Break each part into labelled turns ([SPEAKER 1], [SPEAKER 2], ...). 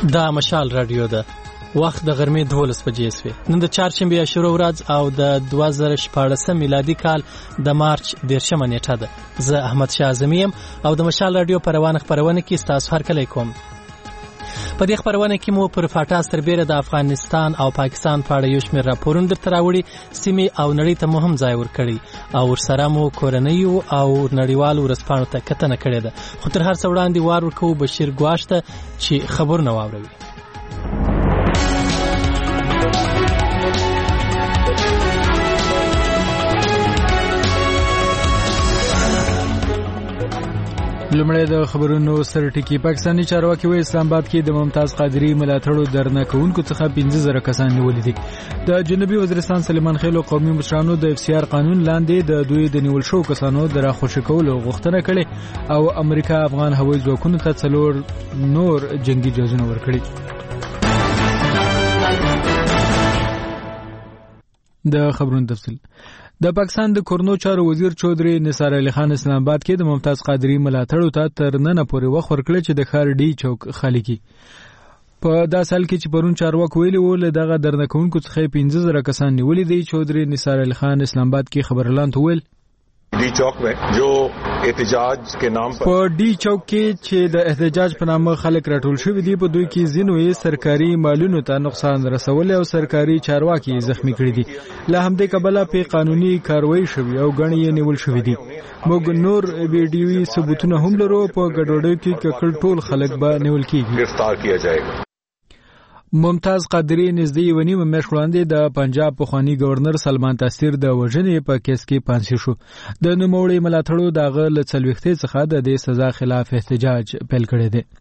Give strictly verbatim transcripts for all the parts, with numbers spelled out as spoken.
[SPEAKER 1] دا مشال رادیو ده. وخت د غرمې دولس بجې شوې. نن د چهارشنبې عاشورا ورځ او د دوه زره شپاړسم میلادي کال د مارچ دېرشمه نیټه ده. زه احمد شاه اعظمي یم او د مشال رادیو په روانه خپرونه کې ستاسو هرکلی کوم. په دې خپرونه کې مو پر فاټا سربېره د افغانستان او پاکستان په اړه یو شمېر راپورونه درته راوړي، سیمې او نړۍ ته مو هم ځای ورکړی او ورسره مو کورنیو او نړیوالو ورځپاڼو ته کتنه کړې ده. خو تر هر څه وړاندې وار ورکوو بشیر ګواش ته چې خبرونه واوروي.
[SPEAKER 2] لمړی د خبرونو سر ټکی. پاکستاني چارواکي وایي اسلام آباد کې د ممتاز قادری ملاتړو درنه کوونکو څخه پنځه زره کسان نیولي دي. د جنوبي وزیرستان سلیمان خېل او قومي مشرانو د اف سی آر قانون لاندې د دوی د نیول شو کسانو د راخوشي کولو غوښتنه کړې او امریکا افغان هوایي ځواکونو ته څلور نور جنگي جهازونه ورکړي. د خبرونو تفصیل. د پاکستان د کورنو چارو وزیر چودري نثار علي خان اسلام آباد کې د ممتاز قادری ملاتړو ته تر نن پورې وخت ورکړی چې د ښار ډي چوک خالي کړي. په دا سال کې چې پرون چارواکو ویلي وو له دغه درنه کوونکو څخه پنځه زره کسان نیولي دي. چودري نثار علي خان اسلام آباد کې خبرلاند وویل
[SPEAKER 3] डी चौक में जो एहतजाज के नाम पर
[SPEAKER 2] په डी چوک کې چې د احتجاج په نامه خلک راټول شوي دي، په دوی کې ځینو یې سرکاري مالونو ته نقصان رسولی او سرکاري چارواکي زخمی کړي دي. له همدې کبله په قانوني کاروایی شوي او ګڼې یې نیول شوي دي. موږ نور ویډیوي ثبوتونه هم لرو. په ګډوډۍ کې ککړ ټول خلک به نیول کېږي.
[SPEAKER 3] गिरफ्तार किया जाएगा.
[SPEAKER 2] ممتاز قادری نږدې یوه نیمه میاشت وړاندې د پنجاب پخواني گورنر سلمان تاثیر د وژنې په کیس کې پانسي شو. د نوموړي ملاتړو د هغه له څلوېښتۍ څخه د دې سزا خلاف احتجاج پیل کړی دی.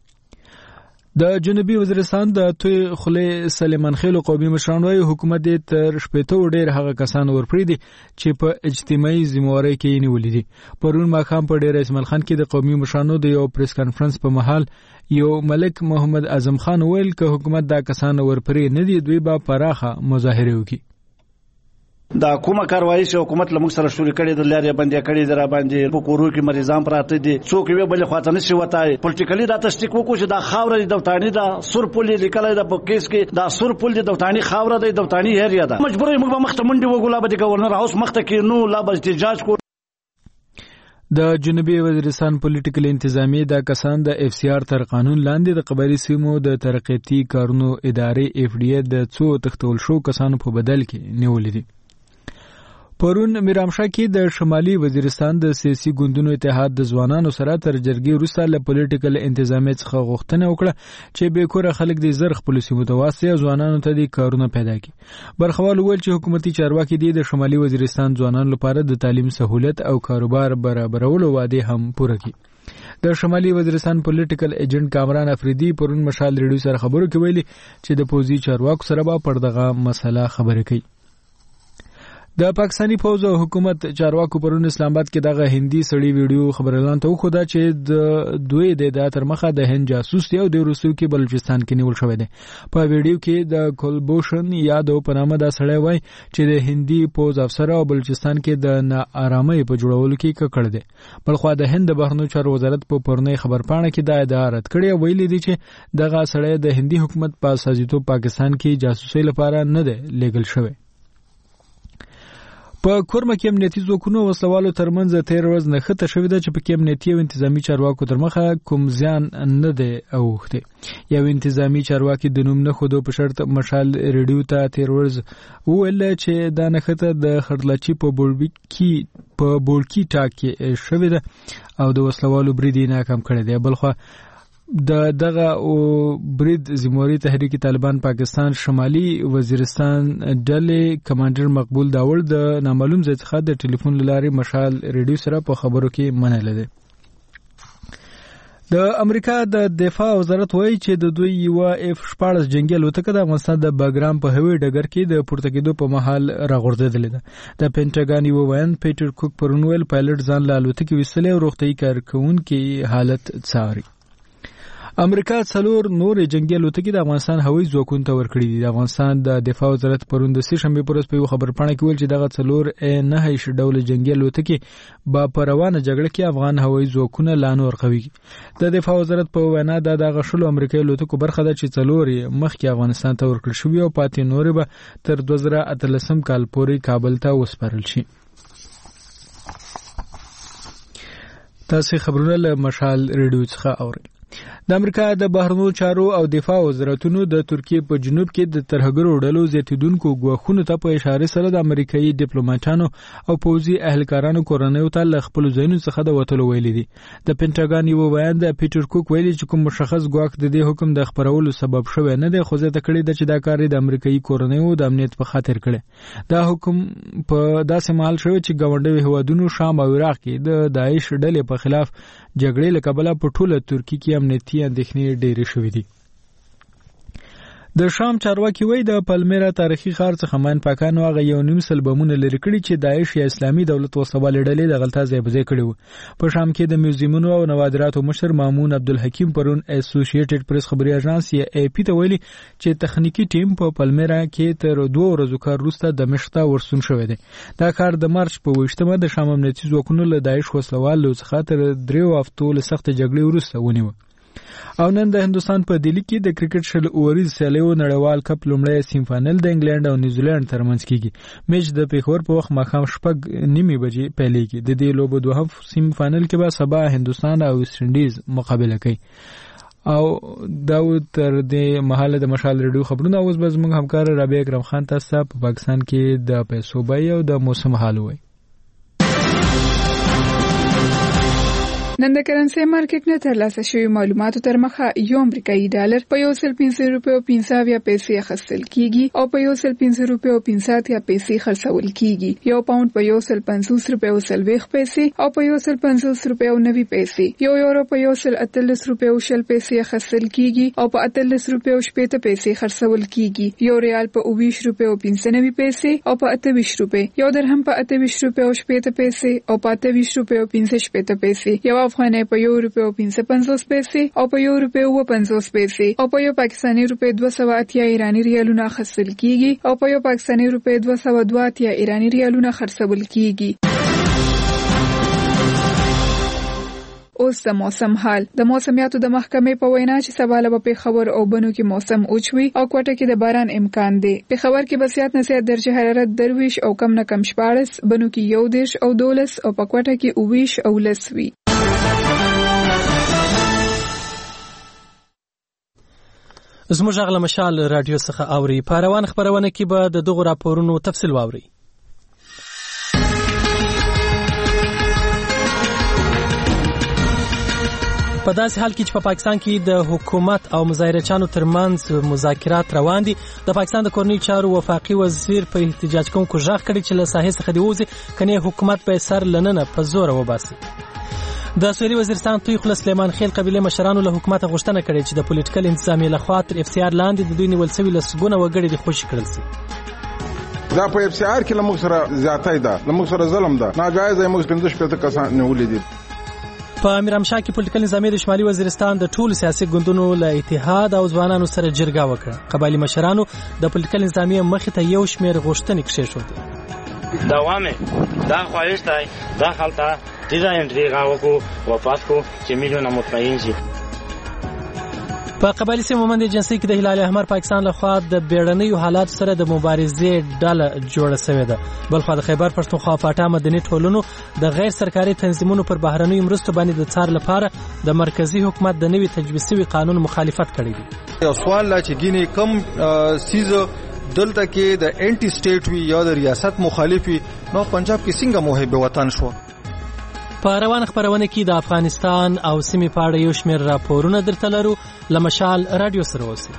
[SPEAKER 2] د جنوبي وزیرستان د توی خولې سلیمان خېل قومي مشران وايي حکومت یې تر شپېته ډېر هغه کسان ورپړي دي چې په اجتماعي ذمہوارۍ کې نیولي دي. پرون ماښام په ډېر اسماعیل خان کې د قومي مشرانو د یو پریس کانفرنس په مهال یو ملک محمد اعظم خان ویل که حکومت دا کسان ورپړي نه دي دوی به پراخه مظاهره وکړي.
[SPEAKER 4] دا کومه کاروایی چې حکومت له موږ سره شروع کړې د لارې باندې کړې در باندې په کورو کې مریضان پراته دي، څوک یې بل خواته نشي وتاي. پولیټیکلی دا تصدیق وکړو چې دا خاور د دوتانی دا سور پول لیکلای دا په کیس کې دا سور پول د دوتانی خاور د دوتانی هریا ده. مجبور موږ به مخته منډي وګولا به د گورنر هاوس مخته کې نو لا به احتجاج کو.
[SPEAKER 2] د جنوبي وزیرستان پولیټیکل انتظامی دا کسان د اف سی آر تر قانون لاندې د قبایلی سیمو د ترقیتي کارونو ادارې اف ډي ا د څو تختول شو کسانو په بدل کې نیولې دي. پرون میرامشاه کې د شمالي وزیرستان د سیاسي ګوندونو اتحاد د ځوانانو سره تر جرګې وروسته له پولیټیکل انتظامی څخه غوښتنه وکړه چې بې کوره خلک د زر خپلو سیمو ته واستوي او ځوانانو ته د کارونه پیدا کړي. برخوال وویل چې حکومتي چارواکي دي د شمالي وزیرستان ځوانانو لپاره د تعلیم سهولت او کاروبار برابرولو وعدې هم پوره کړي. د شمالي وزیرستان پولیټیکل ایجنټ کامران افریدي پرون مشال ریډیو سره خبرو کې ویلي چې د پوځي چارواکو سره به پر دغه مسله خبرې کوي. د پاکستانی فوج او حکومت چارواکو پرون اسلام آباد کې دغه هندي سړی ویډیو خبرلاند ته وخوده چې د دوی د تر مخه د هند جاسوس دی او د روسو کې بلوچستان کې نیول شوی دی. په ویډیو کې د کلبوشن یادو په نامه دا سړی وای چې د هندي فوج افسر او بلوچستان کې د ناارامۍ په جوړولو کې ککړ دی. بلخوا د هند بهرنیو چارو وزارت په پرونی خبرپاڼه کې دا ادعا رد کړې ویلي دی چې دغه سړی د هندي حکومت په سازیتو پاکستان کې جاسوسي لپاره نه دی لیږل شوی. په کورمه کې امنیتي ځواکونو وسلوالو ترمنځ تیر ورځ نښته شوې ده چې په کې امنیتي او انتظامی چارواکو تر مخه کوم زیان نه دی اوښتی. یو انتظامی چارواکي د نوم نه ښودو په شرط مشال ریډیو ته تیر ورځ وویل چې دا نښته د خړدلاچي په بولبکي په بولکي ټاک کې شوې ده او د وسلوالو برید یې ناکام کړی دی. بلخوا د دغه برید ذمہواري تحریک طالبان پاکستان شمالي وزیرستان ډلې کمانډر مقبول داول د نامعلوم ځای څخه د ټلیفون له لارې مشال ریډیو سره په خبرو کې منلی دی. د امریکا د دفاع وزارت وایي چې د دوی یوه اف شپاړس جنګي الوتکه د افغانستان د باګرام په هوایي ډګر کې د پورته کېدو په مهال راغورځېدلې ده. د پینټاګان یوه ویاند پیټر کوک پرون ویل پایلټ ځان له الوتکې ویستلی او روغتیایي کارکوونکي حالت څاري. امریکا څلور نور جنگي الوتکې د افغانستان هوایي ځواکونو ته ورکړي دي. د افغانستان د دفاع وزارت پرون د سه شنبه پر ورځ په خبرپاڼه کې ویل چې دغه څلور نه هیڅ ډول جنگي الوتکې با پروانه جګړه کې افغان هوایي ځواکونه لا نور قوي. د دفاع وزارت په وینا دا د غشلو امریکایي الوتکو برخه ده چې څلور مخکې افغانستان ته ورکړل شوی او پاتې نور به تر دوه زره اتلسم کال پورې کابل ته وسپارل شي. تاسو خبرونه له مشال ریډیو څخه اورئ. د امریکا د بهرنیو چارو او دفاع وزارتونو د ترکیه په جنوب کې د ترهګرو ډلو زیاتیدونکو ګواښونو ته په اشاره سره د امریکایي ډیپلوماټانو او پوځي اهلکارانو کورنیو ته له خپل ځایونو څخه د وټلو ویلي دي. د پینټاګان یو بیان د پیټر کوک ویلي چې کوم مشخص ګواښ د دې حکم د خبرولو سبب شوی نه دی، خو زه تکړه د چې دا کار د امریکایي کورنیو د امنیت په خاطر کړي. دا حکم په داسې مال شوی چې ګاونډي هیوادونو شام او عراق کې د داعش ډلې په خلاف جګړې له کبله په ټوله ترکیه کې امنیتي اندېښنې ډېرې شوې دي. د شام چارواکي وایي د پلمیرا تاریخي ښار څخه مان پاکانو هغه یو نیم سل بمونه لرې کړي چې داعش یا اسلامي دولت وسوالې ډلې د غلطه ځای په ځای کړي وو. په شام کې د میوزیمونو او نوادراتو مشر مامون عبدالحکیم پرون اسوسییټډ پریس خبري اژانس یا ای پی ته ویلي چې تخنیکی ټیم په پلمیرا کې تر دوه ورځو کار وروسته دمشق ته ورسون شوی دی. دا کار د مارچ په ویشتمه د شام امنیتي ځواکونو له داعش وسلوالو څخه تر دریو هفتو له سخت جګړې وروسته ونیو. او نن د هندستان په دلی کې د کرکټ شل اوریز سیالیو نړیوال کپ لومړی سیم فائنل د انګلند او نیوزیلند ترمنځ کیږي. میچ د پیښور په وخت ماښام شپږ نیمې بجې پیلېږي. د دې لوبو دوهم سیم فائنل کې به سبا هندستان او ویسټ انډیز مقابله کوي. او دا تر دې مهاله د مشال ریډیو خبرونه اوس به زموږ همکار رابعه اکرم خان تاسو په پاکستان کې د پیسو بیه او د موسم حال وایي.
[SPEAKER 5] نن د کرنسي مارکیټ نه ترلاسه شوی معلوماتو تر مخه یو امریکایي ډالر په یو سل پنځه روپیو پنځه اویا پیسې اخیستل کیږي او په یو سل پنځه روپیو پنځه اتیا پیسې خرڅول کیږي. یو پاوند په یو سل پنځوس روپیو سلويخ پیسې او په یو سل پنځوس روپیو نوي پیسې. یو یورو په یو سل اتلس روپیو شل پیسې اخیستل کیږي او په اتلس روپیو شپږ پیسې خرڅول کیږي. یو ریال په اوویش روپیو پنځه نوي پیسې او په اتویش روپیو. یو درهم په اتویش روپیو شپږ پیسې او په اتویش روپیو پنځه شپږ پیسې. یو افغانۍ په یو روپیو پنځه پنځوس پیسې او په یو روپیو و پنځوس پیسې او په یو پاکستاني روپیو دوه سوه اتیا ایرانی ریالونه اخیستل کیږي او په یو پاکستاني روپیو دوه سوه دوه اتیا ایرانی ریالونه خرڅول کیږي. اوس د موسم حال. د موسمیاتو د محکمې په وینا چې سبا له پیښور او بنو کې موسم اوچوي او کوټه کې د باران امکان دی. پیښور کې به زیات نه زیات درجه حرارت درویش او کم نه کم شپاړس، بنو کې یو دیرش او دولس او په کوټه کې اوویش او لس وي.
[SPEAKER 1] زموږ غل مشال رادیو څخه اوري. په روان خبرونه کې به د دغو راپورونو تفصیل واوري. په داسې حال کې چې په پاکستان کې د حکومت او مظاهرچیانو ترمنځ مذاکرات روان دي، د پاکستان د کورنۍ چارو وفاقي وزیر په احتجاج کوونکو ژغ کړی چې له ساحې څخه دی وځي کني حکومت به سر لننه په زور وباسي. د سویلي وزیرستان توی خل سلیمان خیل قبیله مشرانو له حکومت غوښتنه کړې چې د پولیټیکل انتظامی لخوا تر اف سی آر لاندې د دوی نیول شوی لسګونه وګړي د خوشي کړل شي.
[SPEAKER 6] دا په اف سی آر کې لمغ سره زیاتای ده، لمغ سره ظلم ده، ناجایز موږ پنځه شپږ کسان نیولې دي.
[SPEAKER 1] په میرامشاه کې پولیټیکل نظامي د شمالي وزیرستان د ټولو سیاسي ګوندونو له اتحاد او ځوانانو سره جرګه وکړه. قبایلی مشرانو د پولیټیکل نظامي مخې ته یو شمېر غوښتنې کېښودې.
[SPEAKER 7] دوامه دا خواهش دی دا خلته دیزا انټری غاوکو وفات کو چې میلیونه مطمئن شي.
[SPEAKER 1] په قبایلی سیمو باندې جنسي کې د هلال احمر پاکستان لخوا د بیړنیو حالات سره د مبارزې ډله جوړه شوې ده. بلخو د خیبر پښتونخوا فاټا مدني ټولنو د غیر سرکاري تنظیمونو پر بهرنیو مرستو باندې د څار لپاره د مرکزی حکومت د نوي تجویز شوی قانون مخالفت کړی دی.
[SPEAKER 8] یو سوال لا چې ګینه کم سیزو دلته کې د انټي سټیټ وی یا د ریاست مخالفي نو پنجاب کې څنګه محب وطن شو.
[SPEAKER 1] په روان خبرونه کې د افغانستان او سیمې په اړه یو شمېر راپورونه درته لرو. لمشال رادیو سره اوسئ.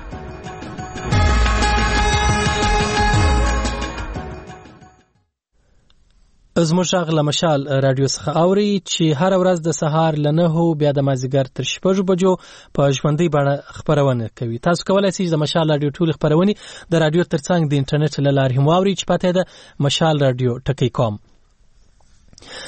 [SPEAKER 1] زموږ غږ لمشال رادیو څخه اوري چې هر ورځ د سهار له نهو بیا د مازدیګر تر شپږو بجو په ژوندۍ بڼه خبرونه کوي. تاسو کولی شئ د مشال رادیو ټولې خبرونې د رادیو ترڅنګ د انټرنیټ له لارې هم واورئ چې پته ده مشال رادیو ټکی کام.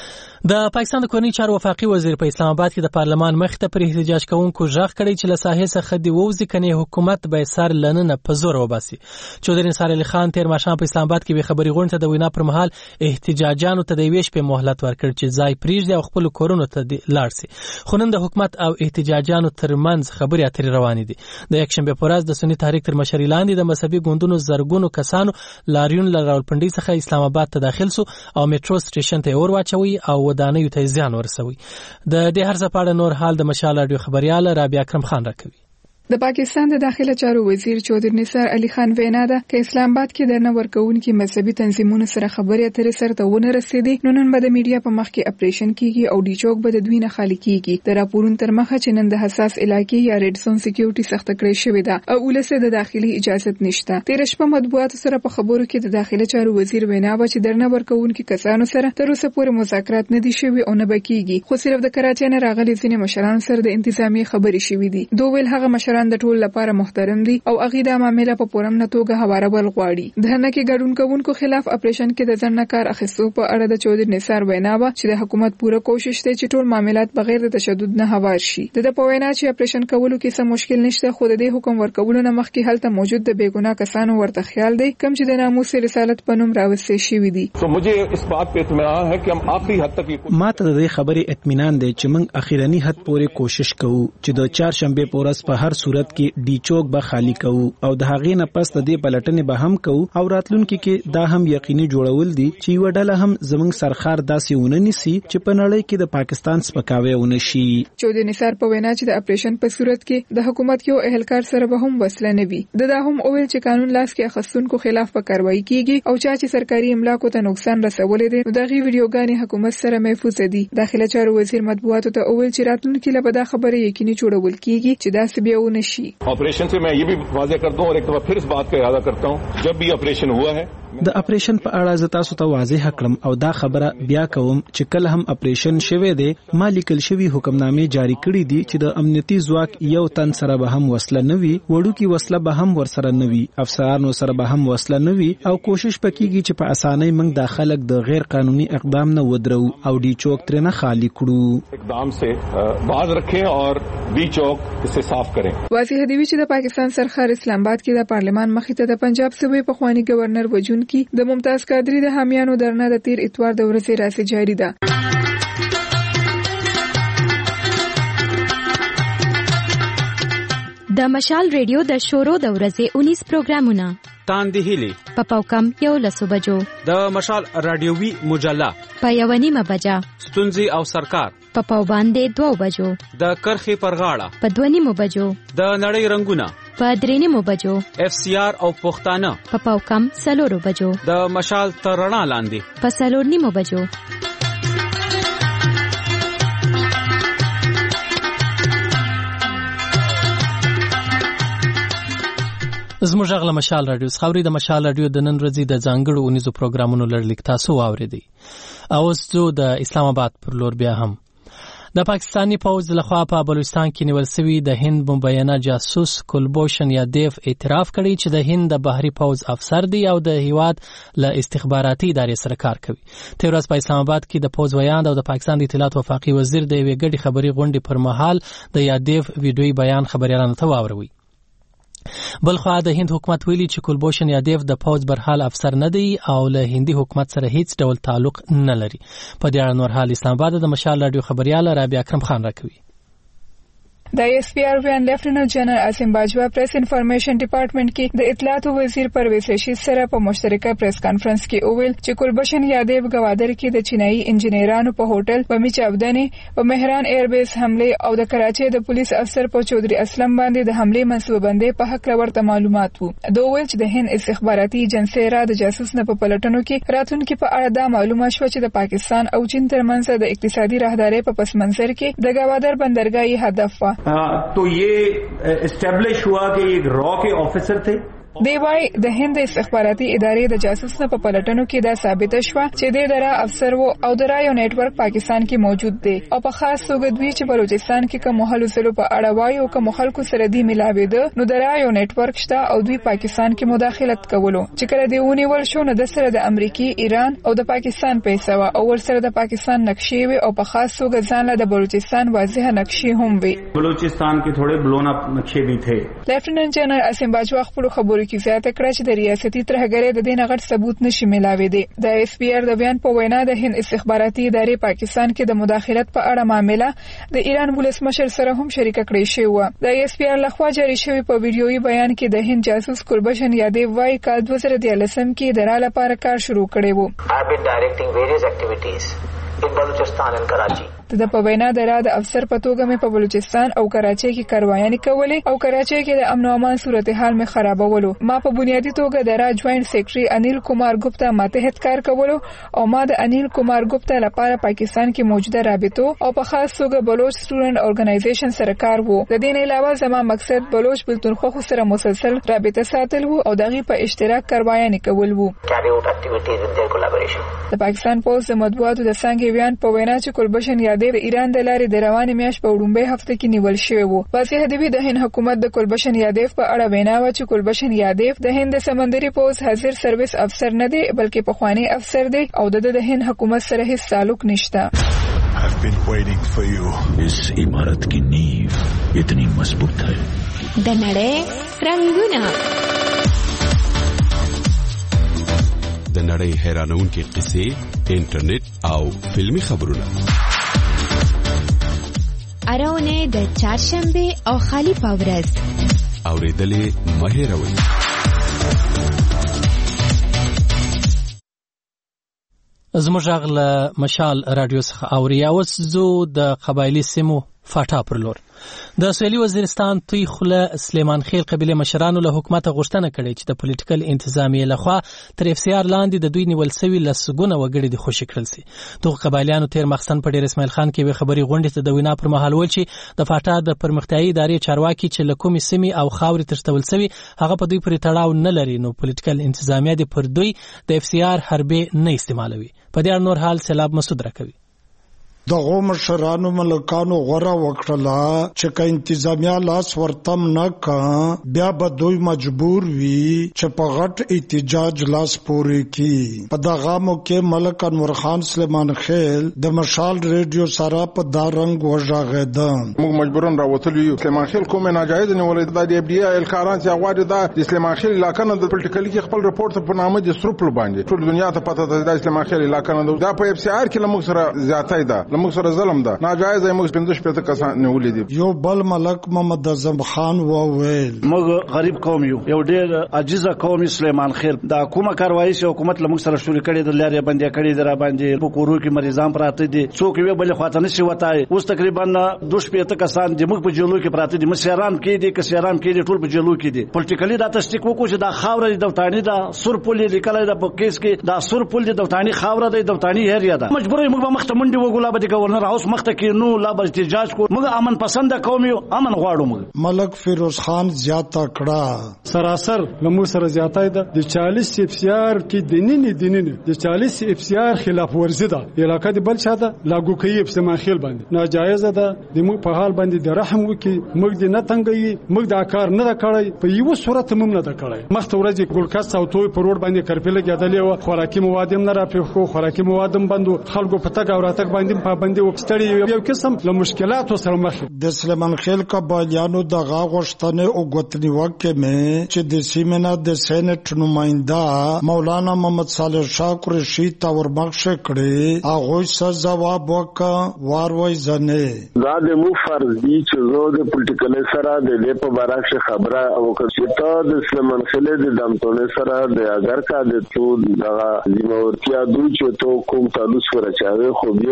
[SPEAKER 1] د پاکستان د کورنۍ چارو وفاقي وزیر په اسلام آباد کې د پارلمان مخ ته پر احتجاج کوونکو ژغ کړی چې له ساحې څخه دی ووځي کني حکومت به سر لننه په زور وباسي. چودري نثار علي خان تیر ماښام په اسلام آباد کې به خبري غونډه د وینا پر مهال احتجاجانو ته د ویش په مهلت ورکړ چې ځای پریږدي او خپل کورونو ته لاړ شي. خو نن د حکومت او احتجاجانو ترمنځ خبري اترې روانې دي. د یکشنبه په ورځ د سنی تحریک تر مشرۍ لاندې د مذهبي ګوندونو زرګونو کسانو لاریون له راولپنډي څخه اسلام آباد ته داخل سو او میټرو سټیشن ته اور واچوي او ودانیو ته زیان ورسوي. د دې هر څه په اړه نور حال د مشال رادیو خبريال رابعه اکرم خان راکوي.
[SPEAKER 5] د پاکستان د داخله چارو وزیر چودري نثار علي خان وینا ده چې اسلام آباد کې درنه ورکوونکي مذهبي تنظیمونو سره خبرې اترې سره ونه رسیدي. نن به د میډیا په مخ کې اپریشن کیږي او ډي چوک به د دوی نه خالي کیږي. د راپورونو تر مخه چې نن د حساس علاقې یا ریډ زون سکیورټي سخت کړی شوې ده او ولسه د داخلي اجازه نشته. تیر شپه مطبوعاتو سره په خبرو کې د داخله چارو وزیر وینا و چې درنه ورکوونکي کسانو سره تر اوسه پورې مذاکرات نه دي شوي او نه بکیږي. خو صرف د کراچۍ نه راغلي ځینې مشرانو سره د انتظامی خبرې شوې دي. دوی ول هغه مشران د ټول لپاره محترم دي او اغه د معاملې په پورم نه توګه هوارول غواړي. د هنه کې ګډون کوونکو خلاف اپریشن کې د ځنه کار اخیستو په اړه د چودري نثار وینا و چې د حکومت پوره کوشش دی چې ټول معاملات بغیر د تشدد نه هوار شي. د د په وینا چې اپریشن کولو کې څه مشکل نشته خو د دې حکم ورکولو نه مخکې هلته موجود د بیګناه کسانو ورته خیال دی کوم چې د ناموس رسالت په نوم راوستي شوی دي.
[SPEAKER 3] تو مجھے اس بات په اطمینان ہے کہ ہم آخری حد تک
[SPEAKER 9] ما ته د خبرې اطمینان دی چې موږ اخیرنی حد پورې کوشش کوو چې د چهارشنبه په ورځ په هر صورت کې ډي چوک به خالی کوو او د هغې نه پس د دې پلټنې به هم کوو او راتلونکي کې دا هم یقیني جوړول دي چې یو ډله هم زموږ سرخار داسې ونه نیسي چې په نړۍ کې د پاکستان سپکاوی ونه شي.
[SPEAKER 5] چودري نثار په وینا چې د اپریشن په صورت کې د حکومت یو اهلکار سره به هم وسله نه وي. د دا هم اویل چې قانون لاس کې اخیستونکو خلاف په کاروایی کیږي او چا چې سرکاري املاکو ته نقصان رسولې دي نو دغه ویډیوګانې حکومت سره محفوظ دي. داخله چارو وزیر مطبوعاتو ته اویل چې راتلونکي له بده خبره یقیني جوړول کیږي چې دا څه بیا ونه شي.
[SPEAKER 3] ऑपरेशन से मैं ये भी वाज़ेह करता हूं और एक दफा फिर इस बात का इरादा करता हूं जब भी ऑपरेशन हुआ है
[SPEAKER 9] د اپریشن په اړه ز تاسو ته واضح کړم او دا خبره بیا کوم چې کله هم اپریشن شوه دی ما لیکل شوی حکمنامې جاری کړې دي چې د امنیتي ځواک یو تن سره به هم وسله نه وي وړو کې وسله به هم ور سره نه وي افسرانو سره به هم وسله نه وي او کوشش پکېږي چې په اسانۍ موږ د خلک د غیر قانوني اقدام نه ودرو او ډي چوک تر نه خالی کړو
[SPEAKER 3] اقدام سے باز رکھیں اور ډي چوک اسے صاف کریں.
[SPEAKER 5] واضح دی چې د پاکستان سرخار اسلام آباد کې د پارلمان مخې ته د پنجاب صوبې په خواني گورنر وجون کې د ممتاز قادری د حامیانو درنه د تیر اتوار د ورځې راځي جاری ده.
[SPEAKER 10] د مشال ریډیو د شورو د ورځې انیس پروګرامونه
[SPEAKER 11] تاندې هلي
[SPEAKER 10] په پاوکم یو لسو بجو
[SPEAKER 11] د مشال رادیوي مجله
[SPEAKER 10] په یو نیمه بجا
[SPEAKER 11] ستونزي او سرکار
[SPEAKER 10] په پاو باندې دوه بجو
[SPEAKER 11] د کرخي پر غاړه
[SPEAKER 10] په دوه نیمه بجو
[SPEAKER 11] د نړۍ رنگونه
[SPEAKER 10] په درې نیمه بجو
[SPEAKER 11] اف سی آر او پښتانه
[SPEAKER 10] په پاوکم سلورو بجو
[SPEAKER 11] د مشال ترڼا لاندې
[SPEAKER 10] په سلور نیمه بجو
[SPEAKER 1] زموږ غل مشال رادیو خبري د مشال رادیو د نن ورځې د ځانګړو اونیزو پروګرامونو لړلیک تاسو واوریدي. اوس زه د اسلام آباد پر لور بیا هم د پاکستانی پوز لخوا په بلوچستان کې نیول شوی د هند مبینه جاسوس کلبوشن یادیف اعتراف کړی چې د هند د بحري پوز افسر دی او د هیواد له استخباراتي ادارې سره کار کوي. تیر ورځ په اسلام آباد کې د پوز ویاند او د پاکستان د اطلاعات وفاقي وزیر د یوې ګډې خبري غونډې پر مهال د یادیف ویډیوي بیان خبريالانو ته واوروي. بلخوا د هند حکومت ویلي چې کلبوشن یادیف د پوز برحال افسر نه دی او له هندي حکومت سره هیڅ ډول تعلق نه لري. په دې اړه نور حال اسلام آباد د مشال رادیو خبريال رابعه اکرم خان راکوي.
[SPEAKER 5] د ایس پی آر وی لیفټیننټ جنرال عاصم باجوا پریس انفارمیشن ډپارټمنټ کې د اطلاعات وزیر پرویز رشید سره په مشترکه پریس کانفرنس کې اویل چې کلبوشن یادیف گوادر کې د چینایي انجینرانو په هوټل په میچابدنی په مهران ایربیس حمله او د کراچۍ د پولیس افسر په چودري اسلم باندې د حمله منسوبندې په حق ورته معلومات وو. دوی ویل چې د هند استخباراتي ایجنسی را د جاسوس نه په پلټنو کې راتلونکي په اړه دا معلومه شو چې د پاکستان او چین ترمنځ د اقتصادي راهدارۍ په پس منظر کې د گوادر بندرګاه هدف و.
[SPEAKER 12] تو یہ اسٹیبلش ہوا کہ ایک را کے آفیسر تھے
[SPEAKER 5] دی وايي د هند استخباراتي ادارې د جاسوس نه په پلټنو کې دا ثابت شوه چې د درا افسر وو او د رایو نتورک پاکستان کې موجود دی او په خاص توګه دوی چې بلوچستان کې کوم محل سلو په اړه وایي او کوم خلکو سره دی ملاوي ده نو د رایو نتورک شته او دوی پاکستان کې مداخلت کولو چې کله دیونی ول شو نو د سره د امریکای ایران او د پاکستان پیسې وا او ور سره د پاکستان نقشې وي او په خاص توګه ځان له د بلوچستان واضح نقشې هم وي.
[SPEAKER 12] بلوچستان کې تھوڑے بلون اپ نقشې بھی تھے.
[SPEAKER 5] لیفټیننټ جنرال اسیم باجوا خپل خبرو کې زیاته کړه چې د ریاستي ترهګرۍ د دې نغټ ثبوت نشي ملاوي دي. د ایس پی آر د بیان په وینا د هند استخباراتي ادارې پاکستان کې د مداخلت په اړه معاملې د ایران ولسمشر سره هم شریک کړی شوی و. د ایس پی آر لخوا جاری شوی په ویډیويي بیان کې د هند جاسوس ګلبشن یادیو وايي کال دوه زره دیارلسم کې د را لپاره کار شروع کړی وو.
[SPEAKER 13] I have been directing various activities in Balochistan and Karachi.
[SPEAKER 5] د په وینا د را د افسر په توګه مې په بلوچستان او کراچۍ کې کاروایانې کولې او کراچۍ کې د امن او امان صورتحال مې خرابولو. ما په بنیادی توګه د را جوائنټ سیکرټري انیل کومار ګپتا ماتحت کار کولو او ما د انیل کومار ګپتا لپاره پاکستان کې موجوده رابطو او په خاص توګه بلوچ سټوډنټ اورګنایزیشن سره کار وو. د دې نه علاوه زما مقصد بلوچ پښتونخوا سره مسلسل رابطه ساتل وو او دغه په اشتراک کاروایانې کول وو. د پاکستان پولیس د مطبوعاتو د څنګه بیان په وینا چې کلبشن یاد د ایران د لارې د روانې میاشت په وړاندې هفته کې نیول شوی وو. واضح دی د هند حکومت د کلبشن یادیف په اړه وینا و چې کلبشن یادیف د هند سمندري پولیس حاضر سرویس افسر نه دی بلکې پخوانی افسر دی او د د هند حکومت سره هیڅ تعلق نشته.
[SPEAKER 14] I've been waiting for you. इस इमारत की नींव इतनी मजबूत है.
[SPEAKER 10] د نړۍ رنگونه
[SPEAKER 15] د نړۍ حیرانونکې قصې، انټرنیټ او فلمی خبرونه.
[SPEAKER 10] اراونه د چهارشنبه او خالی پاورز
[SPEAKER 15] اوریدلې مهیروي.
[SPEAKER 1] زموږ غل مشال رادیو څخه اوري اوس زو د قبایلی سیمو فاټا پر لور. د سویلي وزیرستان توی خوله سلیمان خیل قبیله مشرانو له حکومت غوښتنه کړې چې د پولیټیکل انتظامیې لخوا تر اف سی آر لاندې د دوی نیول سوي لسګونه وګړي د خوشي کړل سي. دغه قبایلیانو تیر مخستان په ډیر اسماعیل خان کې به خبري غونډې ته د وینا پر مهال ول چې د فاټا د پرمختیايي ادارې چارواکي چې له کومې سیمې او خاورې ترتول سوي هغه په دوی پورې تړاو نه لري نو پولیټیکل انتظامیه د پر دوی د اف سی آر حربې نه استعمالوي. په دې اړه نور حال سیلاب مسعود راکوي.
[SPEAKER 16] دغه مشرانو ملکانو غوړه وکړه چې که انتظامیه لاس ورتم نه کا بیا به دوی مجبور وي چې په غټ احتجاج لاس پورې کی. په دغه موقع ملک انور خان سلیمان خیل د مشال ریډیو سره په دا رنگ وژغېده.
[SPEAKER 6] موږ مجبورن راوتلو یو. سلیمان خیل کومه ناجایز نیولې د ډي بي ال کاران چې غواړي دا د سلیمان خیل علاقې نه د پولیټیکل کې خپل رپورټ په نامه د سروپل باندې ټول دنیا ته پته ده د سلیمان خیل علاقې نه دا په اف سی آر کې لمغ سره زیاتای ده لمغ سره ظلم ده ناجایز موږ پنځه شپږ کسان نیولې دي.
[SPEAKER 16] یو بل ملک محمد اعظم خان وویل
[SPEAKER 4] موږ غریب قوم یو یو ډېر عاجزه قوم سلیمان خیل دا کومه کاروایی چې حکومت لمغ سره شروع کړي د لارې باندې کړي در باندې په کورو کې مریضان پراته دي څوک یې بل خواته نشي وتاي. اوس تقریبا دوه شپږ کسان د موږ په جیلو کې پراته دي مشران کې دي کسيران کې دي ټول په جیلو کې دي. پولیټیکلی دا تصدیق وکړو چې دا خاور د دوتانی دا سرپل لیکل دا په کیس کې دا سرپل د دوتانی خاور د دوتانی هریا ده. مجبور موږ به مخته منډي وګولا به گورنر هاوس مخته کې نو لا به احتجاج کو. موږ امن پسند قوم یو امن غواړو. موږ
[SPEAKER 16] ملک فیروز خان زیاته کړه
[SPEAKER 17] سراسر لمو سره زیاتای ده د چالیس اف سی آر کې دیني دیني د چالیس اف سی آر خلاف ورزي ده علاقه د بل شاته لاګو کوي په سیمه خیل باندې ناجایز ده د موږ په حال باندې د رحم وکي موږ د نه تنګي موږ د کار نه کړی په یو صورت موږ نه کړی. مخته ورځ ګلکاس او توي په روډ باندې کرپل کېدلې و خوراکي مواد نه را په خوراکي مواد بندو خلکو په تګ او راتګ باندې پابندي وکړي یو قسم له مشکلاتو سره مخ.
[SPEAKER 16] د سلیمان خیل قبایلیانو د غوښتنې او غوښتنې وکمه چې د سیمنا د سېنات نماینده مولانا محمد صالح شاه قریشي تا ورمخ کړي هغه څه جواب وکړ واروي ځنه
[SPEAKER 18] دا د مو فرض دي چې زه د پولیټیکل سره د دې په اړه څه خبره او چې ته د سلیمان خیل د دمتونه سره د اگر کا د تو د ذمہورتیا دوی چې تو کوم تعلق سره چاوي خو یو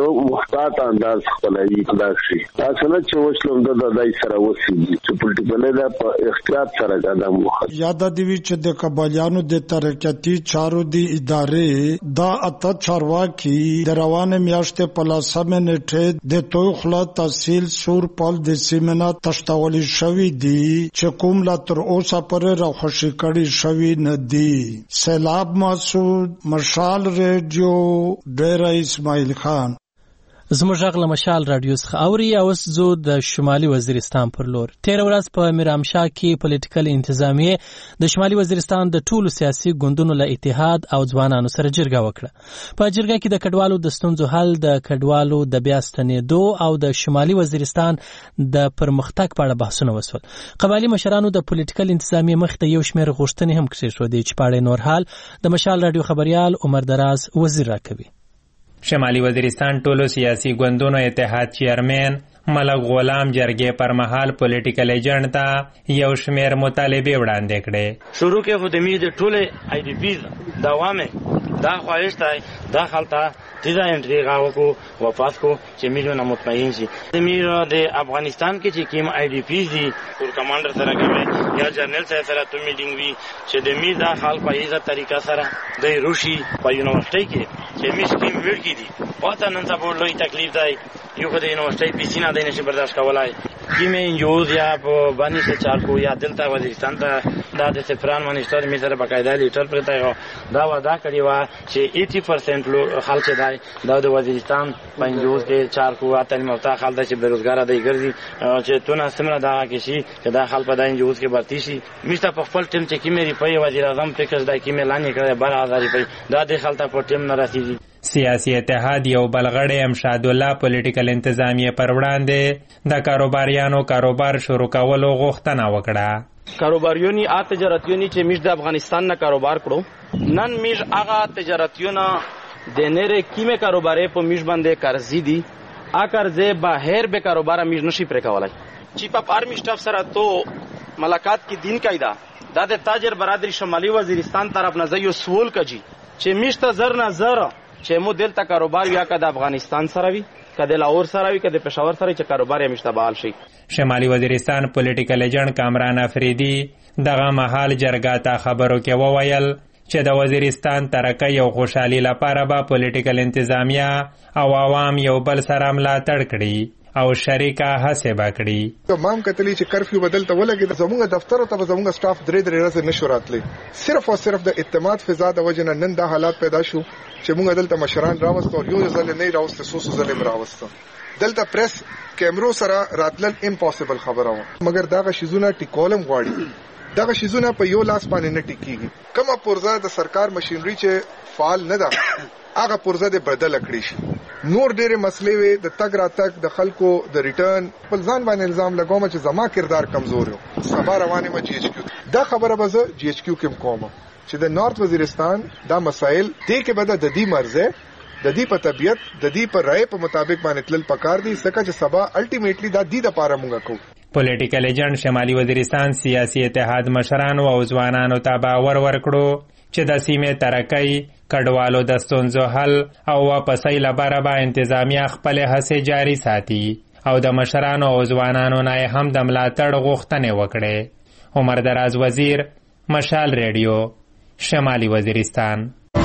[SPEAKER 18] محتاط انداز خپلوي داسي تاسو نه چې وښلم د دای سره وسی چې پولیټیکل دا په احتیاط سره قدم واخلي.
[SPEAKER 16] یاد دی چې د قبایلیانو د ترقیاتي چارو دی ادارې دا اته چارواکي د روانه میاشتې په لسمه نیټه د توخلا تحصیل سور پل د سیمنا تشتاولي شوی دی چې کوم لا تر اوسه پرې راخوشي کړي شوی نه دی. سیلاب مسعود، مشال ریډیو، ډیره اسماعیل خان.
[SPEAKER 1] زموږ غږ له مشال رادیو څخه اوري. اوس زو د شمالي وزیرستان پر لور. تیر ورځ په میرامشاه کې پولیټیکل انتظامیه د شمالي وزیرستان د ټولو سیاسي ګوندونو له اتحاد او ځوانانو سره جرګه وکړه. په جرګه کې د کډوالو د ستونزو حل، د کډوالو د بیا ستنېدو او د شمالي وزیرستان د پرمختګ په اړه بحثونه وشول. قبایلي مشرانو د پولیټیکل انتظامیه مخ ته یو شمېر غوښتنې هم کېښودې چې په اړه نور حال د مشال رادیو خبریال عمر دراز وزیر راکوي.
[SPEAKER 19] شمالي وزیرستان ټولو سیاسي ګوندونو اتحاد چیرمن ملک غلام جرګې پر مهال پولیټیکل ایجنټ ته یو شمېر مطالبې وړاندې کړې.
[SPEAKER 7] شروع کې خو د میر د ټولې آی ډي پیز د عوامې دا خواهش دی دا خلته تیزه انټري غاوکو وفات کو چې میلیونه مطمئن شي. د میر د افغانستان کې چې کوم آی ډي پیز دي کور کمانډر سره کوي یا جنرال صاحب سره تو میټینګ وي چې د میر دا خلک په ایزه طریقه سره د روشي په یونیورسيټي کې چې میش کې وړ کی دي واته نن سبا لوی تکلیف دی. یو خو د یونیورسيټي پیسې نه دی نشي برداشت کولای. کیمه انجوز یا په باندې څه چار کو یا دلته وزیرستان ته دا د سفران منیسټر می سره بقاعده لیټر پرته دا وعده کړی و چې اسی پرسنټ خلک دی دا د وزیرستان په انجوز کې چار کو اتل مفتا خلک چې بیروزګار دی ګرځي چې تونه سمره دا کې شي چې دا خلک په د انجوز کې برتی شي. میسته په خپل ټیم چې کیمه ریپای وزیر اعظم فکر دا کیمه لانی کړی بار هزار ریپای دا د خلک په ټیم نه رسیدي.
[SPEAKER 19] سیاسي اتحاد یو بلغړی امشاد الله پولیټیکل انتظامیه پر وړاندې د کاروباریانو کاروبار شروع کولو غوښتنه وکړه.
[SPEAKER 20] کاروباریونی آ تجارتیونی چې میش د افغانستان نه کاروبار کړو نن میش هغه تجارتیونه د نره کیمه کاروبارې په میش باندې قرضې دي. آ قرضې بهر به کاروبار میش نشي پرې کولای. چیف اف آرمی سټاف سره تو ملاقات کې دین قاعده دا د تاجر برادری شمالي وزیرستان طرف نه یو سوال کجی چې میش ته زر نه زر چې مو دلته کاروبار یا کده افغانستان سره وي کده لاهور سره وي کده پېښور سره چې کاروبار یې مشتبال شي.
[SPEAKER 19] شمالي وزیرستان پولیټیکل ایجنټ کامران افریدي دغه مهال جرګه ته خبرو کې وویل چې د وزیرستان ترقی او خوشحالي لپاره به پولیټیکل انتظامیه او عوام یو بل سره ملاتړ کړي او شریکه هڅه وکړي.
[SPEAKER 6] تمام کتلی چې کرفیو بدل ته ولګي زموږ دفتر ته زموږ سټاف درې درې ورځې نشو راتلی. صرف او صرف د اعتماد فضا د وجه نه نن دا حالات پیدا شو چې موږ دلته مشران راوستو او یو ځل نه راوستو سو سو ځل راوستو. دلته پریس کیمرو سره راتلل امپوسیبل خبره و مګر دا غشیزونه ټیکولم غواړي. دا غشیزونه په یو لاس باندې نه ټیکيږي. کومه پرزه د سرکار ماشينري چې فعال نه ده هغه پرزه د بدل کړی شي. نور ډېرې مسلې وي د تګ راتګ د خلکو د ریټرن په ځان باندې الزام لګوم چې زما کردار کمزور یو. سبا روانه ما جی ایچ کیو دا خبره به زه جی ایچ کیو کې کوم چې د نارت وزیرستان دا مسایل دې کې بده د دې مرزه د دې په طبيعت د دې په رائے په مطابق باندې تل پکار دي ځکه چې سبا الټیمیټلی دا دې د پاره مونږ کوو.
[SPEAKER 19] پولیټیکل ایجنټ شمالي وزیرستان سیاسي اتحاد مشرانو او ځوانانو ته باور ورکړو چې د سیمې ترقی کډوالو د ستونزو حل او واپسۍ لپاره به انتظامیه خپل هڅې جاري ساتي او د مشرانو او ځوانانو نه هم د ملاتړ غوښتنې وکړي. عمر دراز وزیر، مشال ریډیو، شمالي وزیرستان.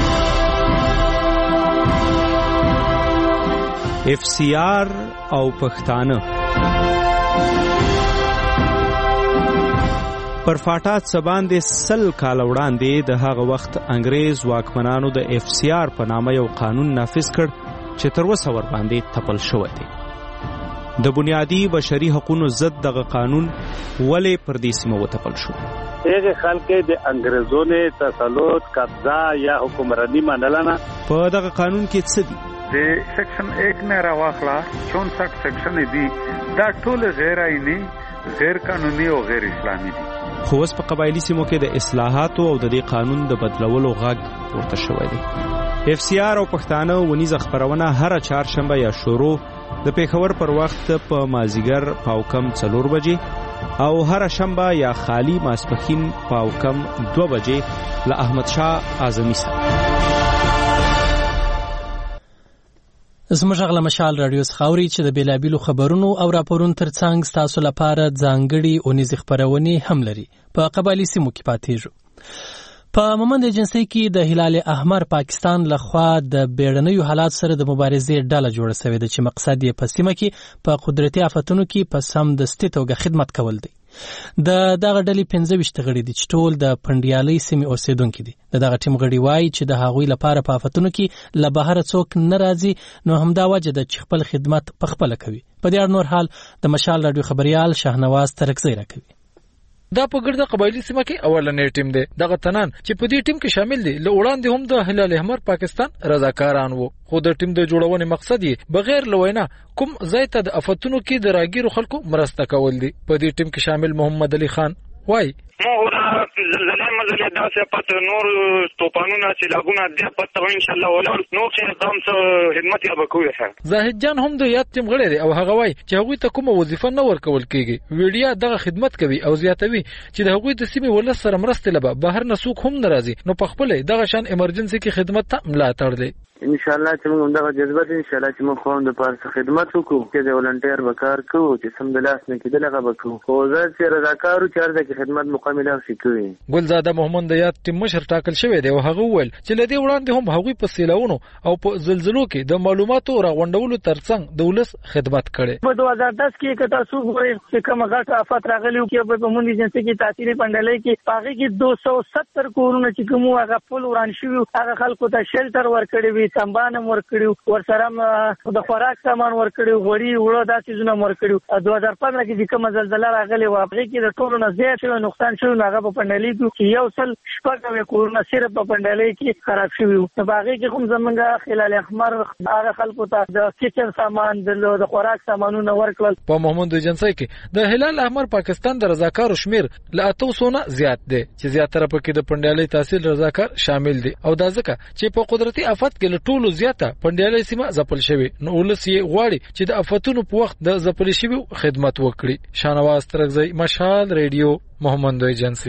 [SPEAKER 11] اف سی آر او پښتانه پر فاټات سباندې سل کال وړاندې د هغه وخت انګريز واکمنانو د اف سی آر په نامه یو قانون نافذ کړ چې تر اوسه ور باندې تپل شوی دی. د بنیادی بشري حقوقو ضد دغه قانون ولې پر دې سیمه وتپل شو؟
[SPEAKER 21] هغه خلک د انګريزونو تسلط قبضه یا حکمرانی منلنه.
[SPEAKER 11] په دغه قانون کې څه دي؟
[SPEAKER 22] د سیکشن ایک نه راوخلا چونسٹھ سیکشن دي دا ټول غیر آئینی، غیر قانوني او غیر اسلامي دي.
[SPEAKER 11] خو اوس په قبایلی سیمو کې د اصلاحاتو او د دې قانون د بدلولو غږ پورته شوی دی. اف سی آر او پښتانه ونیزه خبرونه هر چهارشنبه یا شروع د پیښور پر وخت په مازیګر پاوکم څلور بجې او هر شنبه یا خالی ماسپښین پاوکم دو بجې له احمد شاه اعظمي سره.
[SPEAKER 1] زموږ غلا مشال رادیو خاوري چې د بیلابیلو خبرونو او راپورونو ترڅنګ تاسو لپاره ځانګړي اونیز خبرونه هم لري. په قبایلی سیمو کې پاتېږو. په مومند ایجنسی کې د هلال احمر پاکستان لخوا د بیړنیو حالات سره د مبارزې ډله جوړه شوې ده چې مقصد یې په سیمه کې په قدرتي آفتونو کې په سمدستي توګه خدمت کول دي. د دغه ډلې پنځه ویشت غړي دي چې ټول د پنډیالۍ سیمې اوسیدونکي دي. د دغه ټیم غړي وایي چې د هغوی لپاره په آفتونو کې له بهره څوک نه راځي، نو همدا وجه ده چې خپل خدمت په خپله کوي. په دې اړه نور حال د مشال راډیو خبریال شاهنواز ترکزی راکوي.
[SPEAKER 2] دا په ګرده قبایلی سیمه کې اولنې ټیم دی. دغه تنان چې په دې ټیم کې شامل دي له وړاندې هم د هلال احمر پاکستان رضاکاران وو، خو د ټیم د جوړونې مقصد یې بغیر له وینا کوم ځای ته د افتونو کې د راګیرو خلکو مرسته کول دي. په دې ټیم کې شامل محمد علي خان وای
[SPEAKER 8] زلزلې مزلې داسې پته نور توپانونه چې لګونه دې پته ان شاء الله ولر نو چې دام څه خدمت یې وکوي.
[SPEAKER 2] زاهد جان هم د یاد ټیم غړی دی او هغه وای چې هغوی ته کومه وظیفه نه ورکول کیږي. ویډیا دغه خدمت کوي او زیاتوي چې د هغوی د سیمې ولس سره مرسته لبه بهر نه څوک هم ناراضي، نو په خپل دغه شان ایمرجنسي کې خدمت ته ملاتړ دی.
[SPEAKER 23] ان شاء الله چې موږ دغه جذبه ان شاء الله چې موږ خو د پارس خدمت وکړو چې د ولنټیر وکړ کوو چې سم د لاس نه کېدل هغه وکړو. خو زه چې رضاکارو چې ارزه خدمت مکمل شي کوي.
[SPEAKER 2] ګلزاده محمد د یاد ټیم مشر ټاکل شوی دی او هغه وویل چې لدی وړاندې هم هغوی په سیلاونو او په زلزلو کې د معلوماتو راغونډولو ترڅنګ د ولس خدمت کړي.
[SPEAKER 24] په دوه هزار دس کې که تاسو وګورئ چې کوم غټ آفت راغلی و کې په موږ ایجنسی کې تاثیر پندلې کې هغه کې دوه سوه ستر کورونه چې کوم هغه پل وران شوی هغه خلکو ته شیلټر ورکړي وي، سمبانم ورکړي ورسره د خوراک سامان ورکړي، غوړي وړو دا چیزونه ورکړي. دوه هزار پندره کې کوم زلزلہ راغلی و هغه کې د ټولو نه زیات شوی نقصان شوی هغه په پندلې کې یو سل شپږ کورونه صرف په پندلې کې خراب شوی و. په هغه کې کوم زمونږ هلال احمر هغه خلکو ته د کچن سامان د خوراک سامانونه ورکړل.
[SPEAKER 2] په محمد ایجنسی کې د هلال احمر پاکستان د رضاکارو شمیر له اتو سونه زیات دی چې زیاتره پکې د پندلې تحصیل رضاکار شامل دي او دا ځکه چې په قدرتي آفت کې له ټولو زیاته پندلې سیمه ځپل شوی، نو ولس یې غواړي چې د آفتونو په وخت د ځپل شوی خدمت وکړي. شاهنواز ترکزی، مشال ریډیو، محمد ایجنسی.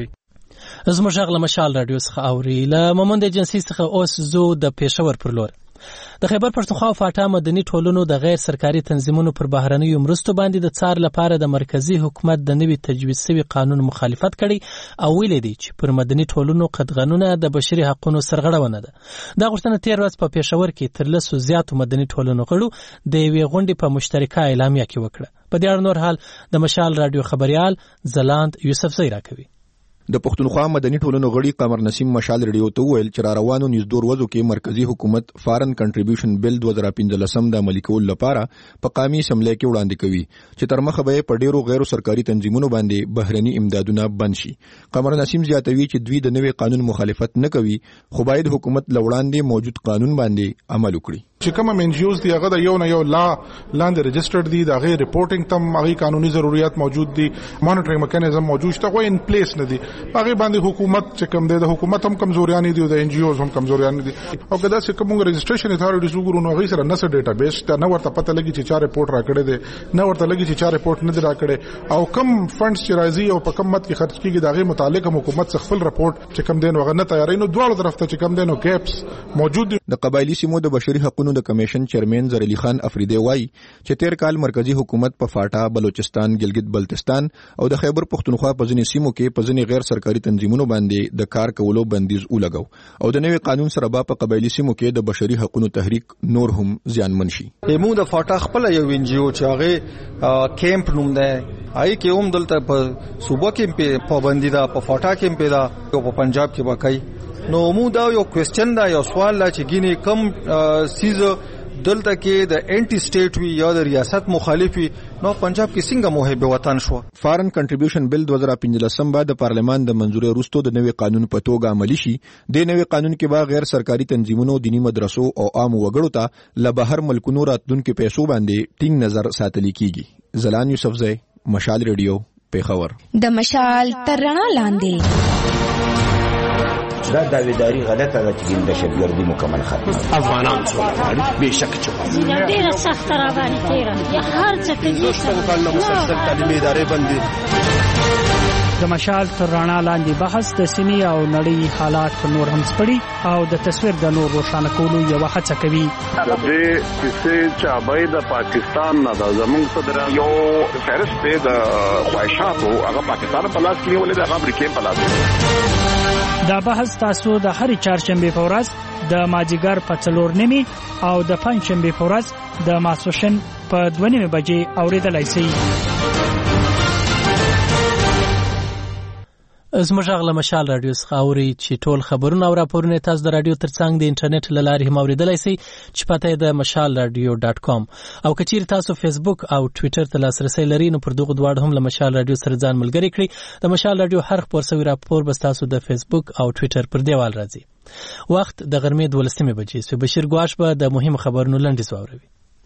[SPEAKER 1] زموږ غلا مشال رادیو څخه اوري. له مومند ایجنسی څخه اوس زو د پېښور پر لور. د خیبر پښتونخوا فاټا مدني ټولنو د غیر سرکاري تنظیمونو پر بهرنیو مرستو باندې د څار لپاره د مرکزی حکومت د نوي تجویز شوی قانون مخالفت کړي او ویلي دي چې پر مدني ټولنو قطغنونه د بشري حقوقو سرغړونه ده. دا غوښتنه تیر ورځ په پېښور کې تر لسو زیاتو مدني ټولنو غړو د یوې غونډې په مشترکه اعلامیه کې وکړه. په دې اړه نور حال د مشال رادیو خبریال زلاند یوسف زئی راکوي.
[SPEAKER 25] د پښتونخوا مدني ټولنو غړي قمر نسیم مشال ریډیو ته ویل چې را روانو نږدې ورځو کې مرکزی حکومت فارن کنټریبیوشن بل دوه زره پنځلسم د عملي کولو لپاره په قومي اسمبلی کې وړاندې کوي چې تر مخه به په ډیرو غیر سرکاري تنظیمونو باندې بهرني امدادونه بند شي. قمر نسیم زیاتوي چې دوی د نوې قانون مخالفت نه کوي، خو باید حکومت لوړاندې موجود قانون باندې عمل وکړي.
[SPEAKER 6] چې کوم ام ان جی اوز دی هغه د یو نه یو لا لاندې ريجسترډ دي، د غیر ریپورټینګ تم هغه قانوني ضرورت موجود دي، مانیټرینګ میکانیزم موجود شته، خو ان پلیس نه دي. هغه باندې حکومت چې کوم دی د حکومت هم کمزوریان دي او د ان جی اوز هم کمزوریان دي. او کدا چې کوم رجسټریشن اتھارټیز وګورو نو هغه سره نس ډیټابیس ته نه ورته پته لګي چې چا ریپورت راکړي دي، نه ورته لګي چې چا ریپورت نه دی راکړي، او کم فندز چې راځي او په کم مت کې خرج کیږي دغه متعلق حکومت څخه خپل ریپورت چې کوم دین وغه نه تیاري، نو دواړو طرف ته چې کوم دین او ګیپس موجود دي.
[SPEAKER 25] د قبایلی سیمو د بشري حقوقو د کمیشن چیرمن زرعلی خان افریدی وای چې تیر کال مرکزی حکومت په فاټا، بلوچستان، ګلګت بلتستان او د خیبر پښتونخوا په ځینې سیمو کې په ځینې غیر سرکاري تنظیمونو باندې د کار کولو بندیز ولګاو او د نوي قانون سره په قبایلی سیمو کې د بشري حقوقو تحریک نور هم زیانمن شي.
[SPEAKER 26] موږ د فاټا خپل یو ان جی او چې هغه کیمپ نوم دی، آی کې هم دلته په صوبه کې په پابندي ده، په فاټا کې په دا او په پنجاب کې وکای. نو موږ دا یو کوېسچن دا یو سوال لا چې ګینه کم سیز دلته کې د انټي سټیټ وی یا د ریاست مخالف وي، نو پنجاب کې څنګه محب وطن شو.
[SPEAKER 25] فارن کنټریبیوشن بل دوه زره پنځلسم بعد د پارلمان د منځوري وروسته د نوي قانون په توګه عملی شي. د نوي قانون کې به غیر سرکاري تنظیمونو، دینی مدرسو او عام وګړو ته له بهر ملکونو راتلونکو پیسو باندې ټینګ نظر ساتل کیږي. زلان یوسف زئی، مشال ریډیو، پیښور.
[SPEAKER 10] د مشال تر رڼا لاندې
[SPEAKER 27] دا داویداری غلطه ده چې د شبګردي مکمل ختمه
[SPEAKER 28] افغانان څو به شک چې
[SPEAKER 29] ډیره سخت را باندې تیرا یا هر څه کې
[SPEAKER 28] مسلسل تعلیمي ادارې بندي
[SPEAKER 3] د مشال تر رڼا لاندې بحث د سیمې او نړۍ حالات نور هم سپړي او د تصویر د نور روښانه کولو یو هڅه کوي.
[SPEAKER 21] د دې کیسې چې د پاکستان نه د زموږ صدر
[SPEAKER 28] یو فهرست دی د خواهشاتو هغه پاکستان په لاس کې نیولې د امریکا په لاس.
[SPEAKER 3] دا بحث تاسو د هر چهارشنبه په ورځ د ماجیګر په څلور نیمه او د پنځشنبه په ورځ د ماسوشن په دوه نیمه بجې اوریدلای شئ.
[SPEAKER 1] زموږ غږ له مشال رادیو څخه اوري چې ټول خبرونه او راپورونه تاسو د رادیو ترڅنګ د انټرنیټ له لارې هم اوریدلای شئ چې پته یې د مشال رادیو ډاټ کام. او کچیر تاسو فیسبوک او ټوئیټر ته لاسرسي لرئ نو پر دغه دواړو هم له مشال رادیو سره ځان ملګری کړئ. د مشال رادیو هر خبر سوي راپور به تاسو د فیسبوک او ټوئیټر پر دیوال راځي. وخت د غرمې دولسمه بجې سو بشیر ګواش به د مهم خبرونو لنډیز واوروي.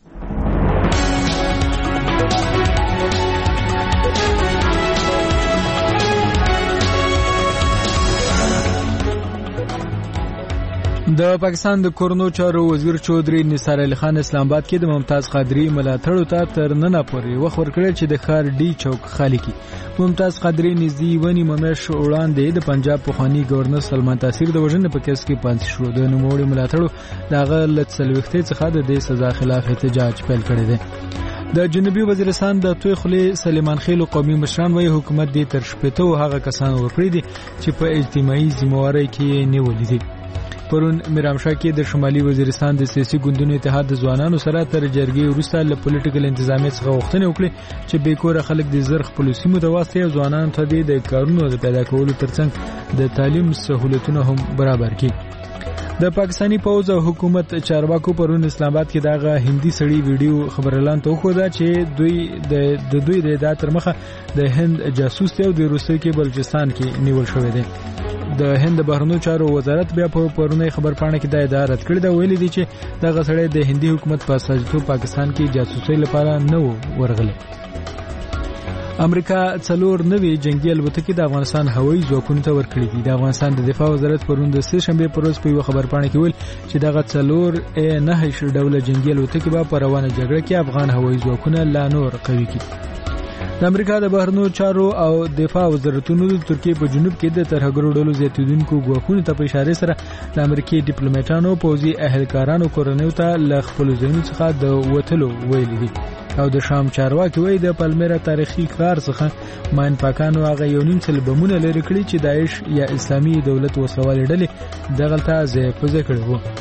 [SPEAKER 2] د پاکستان د کورونو چارو وزیر چودري نثار علي خان اسلام آباد کې د ممتاز قادری ملاتړو ته تر نن پورې وخت ورکړل چې د ښار ډي چوک خالي کړي. ممتاز قادری نږدې ونی ممیش وړاندې د پنجاب پخوانی گورنر سلمان تاثیر د وژنې په کیس کې پاتې شو. د نوموړي ملاتړو دغه لڅلوختي څخه د دې سزا خلاف احتجاج پیل کړی دی. د جنوبي وزیرستان د توی خلی سلیمان خیل قومي مشران وایي حکومت دې تر شپېته هغه کسان ورکړي دي چې په اجتماعي ذمہواری کې نیولې دي. پرون میرامشاه کې د شمالي وزیرستان د سیاسي ګوندونو اتحاد د ځوانانو سره تر جرګې وروسته له پولیټیکل انتظامیت څخه غوښتنه وکړه چې بیکوره خلک د زر خپل سیمو د واسطه ځوانانو ته د کارونو د پیدا کولو ترڅنګ د تعلیم سہولتونه هم برابر کړي. د پاکستانی پوز او حکومت چارواکو پرون اسلام آباد کې دغه هندي سړی ویډیو خبرلان ته خو دا چې دوی د دوی د ادعا تر مخه د هند جاسوس دی او د روسي کې بلوچستان کې نیول شوی دی. د هند بهرنیو چارو وزارت بیا په پرونی خبر پاڼه کې د ادعا رد کړې دا ویلي دي چې دغه سړی د هندي حکومت په سازتو پاکستان کې جاسوسي لپاره نه ورغلی. امریکا څلور نوي جنگي الوتکې د افغانستان هوایي ځواکونو ته ورکړې دي. د افغانستان د دفاع وزارت پرون د سه شنبه پر ورځ په یو خبر پاڼه کې ویل چې دغه څلور نه هیڅ ډول جنگي الوتکې به په روانه جګړه کې افغان هوایي ځواکونه لا نور قوي کړي. د امریکا د بهرنیو چارو او دفاع وزارتونو د ترکیې په جنوب کې د ترهګرو ډلو زیاتیدونکو ګواښونو ته په اشاره سره د امریکایي ډیپلوماټانو پوځي اهلکارانو کورنیو ته له خپلو ځایونو څخه د وتلو ویلي دي. او د شام چارواکي وایي د پالمیرا تاریخي ښار څخه ماین پاکانو هغه یو نیم سل بمونه لرې کړي چې داعش یا اسلامي دولت وسوالې ډلې دغلته ځای په ځای کړي وو.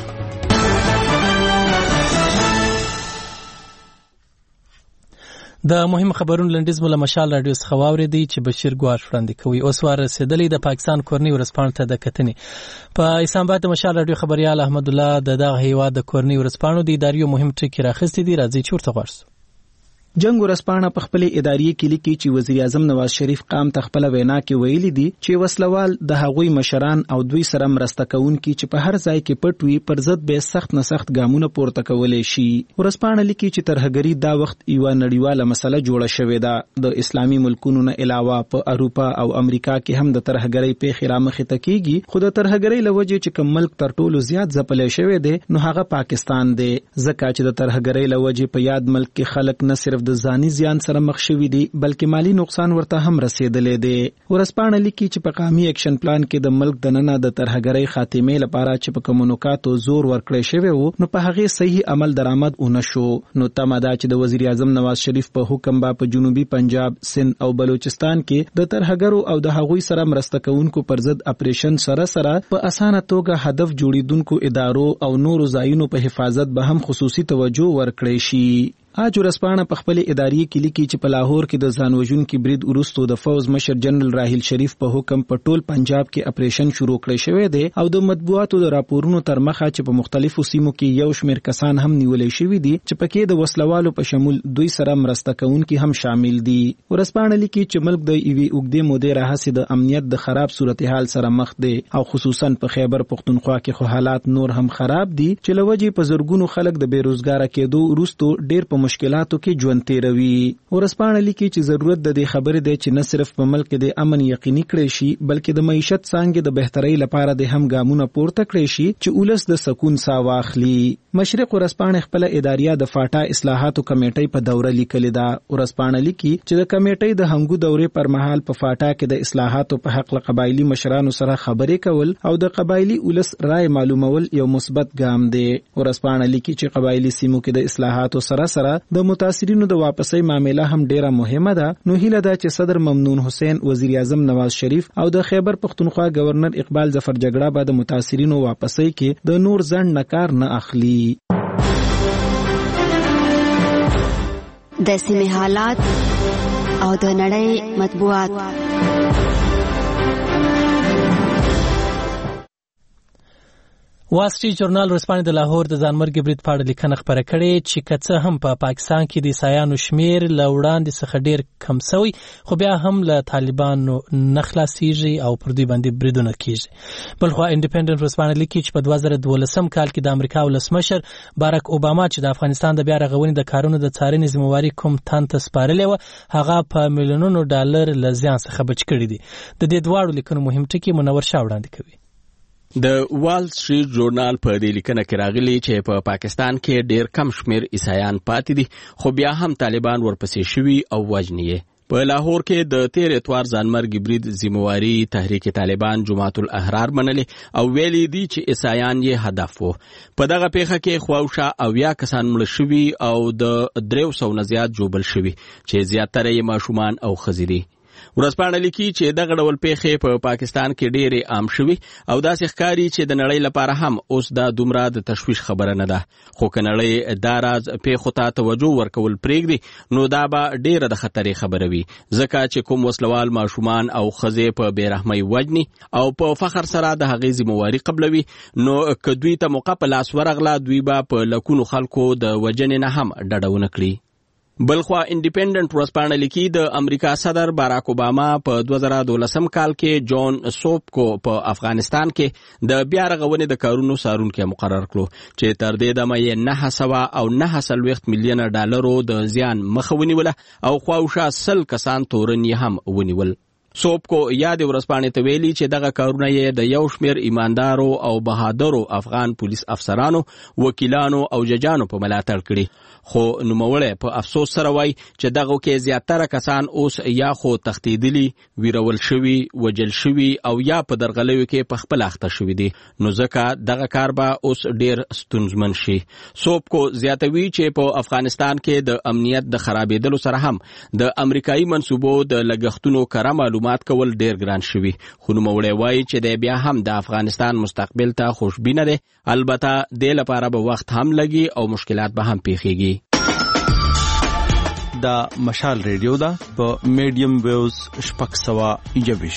[SPEAKER 2] د مهم خبرونو لنډیز مله مشال رادیو څخه واورېدی چې بشیر ګواش وړاندې کوي. اوس وار رسېدلی د پاکستان کورنۍ ورځپاڼو ته د کتنې. په اسلام آباد د مشال رادیو خبريال احمد الله د دغه هیواد د کورنۍ ورځپاڼو د ادارې مهم ټکي راخستې دي. راځي چې ورته غواړو.
[SPEAKER 4] جنگ ورسپانه په خپل ادارې کې لیکي چې وزیر اعظم نواز شریف قام ته خپل وینا کې ویلي دي چې وسلوال د هغوی مشران او دوی سره مرسته کوونکي چې په هر ځای کې پټ وي پر ضد به سخت نه سخت ګامونه پورته کولای شي. ورسپانه لیکي چې ترهګری دا وخت یو نړیواله مسله جوړه شوې ده. د اسلامي ملکونو نه علاوه په اروپا او امریکا کې هم د ترهګری پیښې رامخې ته کیږي. خو د ترهګری لوجه چې کوم ملک تر ټولو زیات ځپلې شوی دی نو هغه پاکستان دی. ځکه چې د ترهګری لوجه په یاد ملک کې خلک نه صرف د ځاني زیان سره مخ شوي دي بلکې مالی نقصان ورته هم رسیدلې دی. ورسپانه لیکي چې په قومي اکشن پلان کې د ملک د ننه د ترهګری خاتمه لپاره چې په کومونیکاتو زور ورکړی شوی وو نو په هغه صحیح عمل درآمد ونه شو. نو تماده چې د وزیر اعظم نواز شریف په حکم با په جنوبي پنجاب، سند او بلوچستان کې د ترهګرو او د هغوی سره مرسته کوونکو پر ضد اپریشن سره سره په اسانه توګه هدف جوړیدونکو ادارو او نورو ځایونو په حفاظت به هم خصوصي توجه ورکړی شي. اج ورسپانه په خپل ادارې کې لیکي چې په لاهور کې د ځانوژن کې برید ورستو د فوز مشر جنرال راحیل شریف په حکم په ټول پنجاب کې اپریشن شروع کړی شوی دی او د مطبوعاتو د راپورونو تر مخه چې په مختلفو سیمو کې یو شمېر کسان هم نیولې شوی دي چې پکې د وسلوالو په شمول دوی سره مرسته کوونکي هم شامل دي. ورسپانه لیکي چې ملک د ایوي اوګدې مودې راهسې د امنیت د خراب صورتحال سره مخ دی او خصوصا په خیبر پختونخوا کې خو حالات نور هم خراب دي چې لوجه په زرګونو خلک د بیروزګار کېدو ورستو ډېر په په مشکلاتو کې ژوند تیروي. ورځپاڼه لیکي چې ضرورت د دې خبرې دی چې نه صرف په ملک د امن یقیني کړی شي بلکې د معیشت څانګې د بهترۍ لپاره د هم ګامونه پورته کړی شي چې ولس د سکون ساه واخلي. مشرق ورځپاڼه خپل اداریه د فاټا اصلاحاتو کمیټې په دوره لیکلې ده. ورځپاڼه لیکي چې د کمیټې د هنګو دورې پر مهال په فاټا کې د اصلاحاتو په حق له قبایلی مشرانو سره خبرې کول او د قبایلی ولس رائے معلومول یو مثبت ګام دی. ورځپاڼه لیکي چې قبایلی سیمو کې د اصلاحاتو سره سره د متاثرینو د واپسۍ معامله هم ډیره مهمه ده. نو هیله ده چې صدر ممنون حسین، وزیر اعظم نواز شریف او د خیبر پختونخوا گورنر اقبال ظفر جګړه به د متاثرینو واپسۍ کې د نور ځنډ نه کار نه اخلي.
[SPEAKER 5] د سیمې حالات او د نړۍ مطبوعات.
[SPEAKER 1] وال سټریټ جورنال ورځپاڼې د لاهور د ځانمرګي برید په اړه لیکنه خپره کړې چې که څه هم په پاکستان کې د عیسایانو شمیر له وړاندې څخه ډیر کم شوی خو بیا هم له طالبانو نه خلاصیږي او پر دوی باندې بریدونه کیږي. بلخوا انډیپندنت ورځپاڼه لیکي چې په دوه زره دولسم کال کې د امریکا ولسمشر باراک اوباما چې د افغانستان د بیا رغونې د کارونو د څارنې ذمہواري کوم تن ته سپارلې وه هغه په میلیونونو ډالر له زیان څخه بچ کړي دي. د دې دواړو لیکنو مهم ټکي منور شاه وړاندې کوي.
[SPEAKER 9] د وال سټریټ جورنال په دې لیکنه کې راغلي چې په پا پاکستان کې ډیر کم شمیر عیسایان پاتې دي خو بیا هم طالبان ورپسې شوي او وژني یې. په لاهور کې د تیر اتوار ځانمرګي برید ذمہواري تحریک طالبان جماعت الاحرار منلې او ویلي دي چې عیسایان یې هدف وو. په دغه پیښه کې خواوشا اویا کسان مړه شوي او د دریو سو نه زیات جوبل شوي چې زیاتره یې ماشومان او ښځې دي. ورځپاڼه لیکي چې دغه ډول پیښې په پا پاکستان کې ډېرې عام شوي او داسې ښکاري چې د نړۍ لپاره هم اوس دا دومره د تشویش خبره نه ده. خو که نړۍ دا راز پیښو ته توجه ورکول پرېږدي نو دا به ډېره د خطرې خبره وي ځکه چې کوم وسلوال ماشومان او ښځې په بېرحمۍ وژني او په فخر سره د هغې ذمہواري قبلوي نو که دوی ته موقع په لاس ورغله دوی به په لکونو خلکو د وژنې نه هم ډډه ونه کړي. بلخوا انډیپندنت ورځپاڼه لیکي د امریکا صدر باراک اوباما په دوه زره دولسم کال کې جون سوپکو په افغانستان کې د بیا رغونې د کارونو څارونکی مقرر کړو چې تر دې دمه یې نهه سوه او نهه څلوېښت میلیونه ډالرو د زیان مخه ونیوله او خواوشا سل کسان تورن یې هم ونیول. سوپکو یاد ورځپاڼې ته ویلي چې دغه کارونه یې د یو شمیر ایماندارو او بهادرو افغان پولیس افسرانو، وکیلانو او ججانو په ملاتړ کړي. خو نوموړی په افسوس سره وایي چې دغه کې زیاتره کسان اوس یا خو تښتېدلي، ویرول شوي، وجل شوي او یا په درغلیو کې په خپل اخته شوي دي نو ځکه دغه کار به اوس ډیر ستونزمن شي. سوپکو زیاتوي چې په افغانستان کې د امنیت د خرابېدلو سره هم د امریکایي منصوبو د لګښتونو کره معلومات کول ډیر ګران شوي. خو نوموړی وایي چې دی بیا هم د افغانستان مستقبل ته خوشبینه دی، البته دې لپاره به وخت هم لګي او مشکلات به هم پیښیږي.
[SPEAKER 11] دا مشال ریډیو دا په میډیم ویوز شپږ سوه یویش.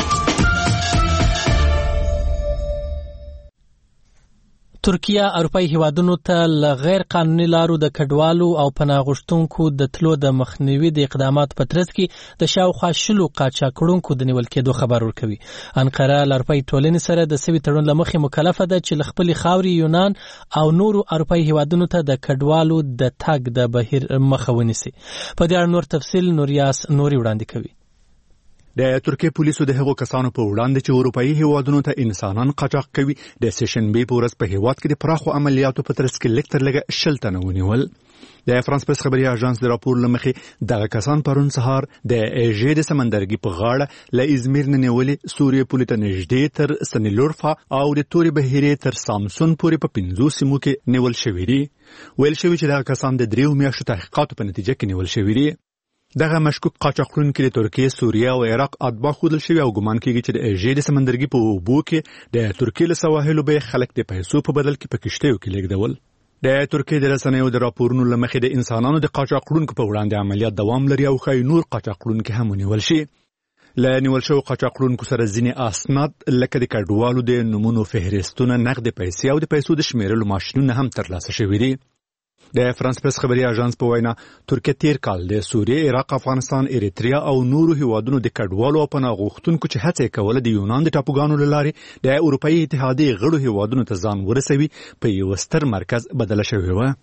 [SPEAKER 1] ترکیه اروپایي هیوادونو ته له غیر قانوني لارو د کډوالو او پناه غوښتونکو د تلو د مخنیوي د اقداماتو په ترڅ کې د شاوخوا شلو قاچاقړونکو د نیول کېدو خبر ورکوي. انقره له اروپایي ټولنې سره د سوي تړون له مخې مکلفه ده چې له خپلې خاورې یونان او نورو اروپایي هیوادونو ته د کډوالو د تګ د بهیر مخه ونیسي. په دې اړه نور تفصیل نوریاس نوري وړاندې کوي.
[SPEAKER 12] د ترکیه پولیسو د هغو کسانو په وړاندې چې اروپایي هیوادونو ته انسانان قاچاق کوي د سشنبې په ورځ په هیواد کې د پراخو عملیاتو په ترڅ کې لږ تر لږه شل تنه ونیول. د فرانس پرس خبري اژانس د راپور له مخې دغه کسان پرون سهار د ایژې د سمندرګي په غاړه له ازمیر نه نیولې سوریې پولې ته نږدې تر سنیلورفا او د تورې بهیرې تر سامسون پورې په پنځو سیمو کې نیول شوي دي. ویل شوي چې دغه کسان د دریو میاشتو تحقیقاتو په نتیجه کې نیول شوي دي. دغه مشکوک قاچاقړونکي د ترکیه، سوریه او عراق اتباع ښودل شوي او ګمان کېږي چې د ایژې د سمندرګي په اوبو کې د ترکیې له سواحلو به خلک د پیسو په بدل کې په کشتیو کې لیږدول. د ترکیې د رسنیو د راپورونو له مخې د انسانانو د قاچاقړونکو په وړاندې عملیات دوام لري او ښایي نور قاچاقړونکي هم ونیول شي. له نیول شوو قاچاقړونکو سره ځینې اسناد لکه د کډوالو د نومونو فهرستونه، نقد پیسې او د پیسو د شمیرلو ماشینونه هم ترلاسه شوي دي. د فرانس پرس خبري اژانس په وینا ترکیه تیر کال د سوریه، عراق، افغانستان، اریتریا او نورو هیوادونو د کډوالو او پناه غوښتونکو چې هڅه کوله د یونان د ټاپوګانو له لارې د اروپایي اتحادیې غړو هیوادونو ته ځان ورسوي په یو ستر مرکز بدله شوی و.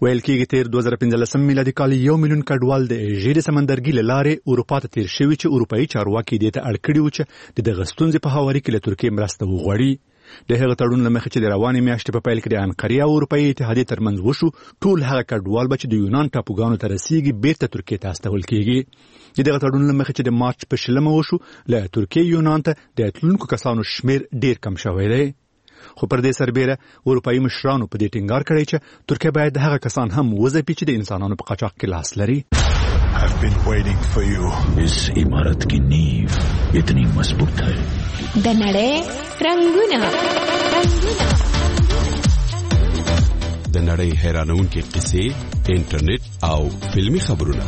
[SPEAKER 12] ویل کېږي تیر دوه زره پنځلسم میلادي کال یو میلیون کډوال د ژیړې سمندرګي له لارې اروپا ته تیر شوي چې اروپایي چارواکي دې ته اړ کړي وو چې د دغه ستونزې په هواري کې له ترکیې مرسته وغواړي. د هغه تړون له مخې چې د روانې میاشتې په پیل کې د انقرې او اروپایي اتحادیې ترمنځ وشو، ټول هغه کډوال به چې د یونان ټاپوګانو ته رسیږي بیرته ترکیې ته استول کېږي. د دغه تړون له مخې چې د مارچ په شلمه وشو، له ترکیې یونان ته د تلونکو کسانو شمیر ډیر کم شوی دی. خو پر دې سربیره اروپایي مشرانو په دې ټینګار کړی چې ترکیه باید هغه کسان هم وځپي چې د انسانانو په قاچاق کې لاس لري.
[SPEAKER 7] I've been waiting for you. इस इमारत की नींव इतनी मजबूत है.
[SPEAKER 10] د نړۍ رنگونه
[SPEAKER 13] د نړۍ حیرانونکې قصې، انټرنیټ او فلمي خبرونه.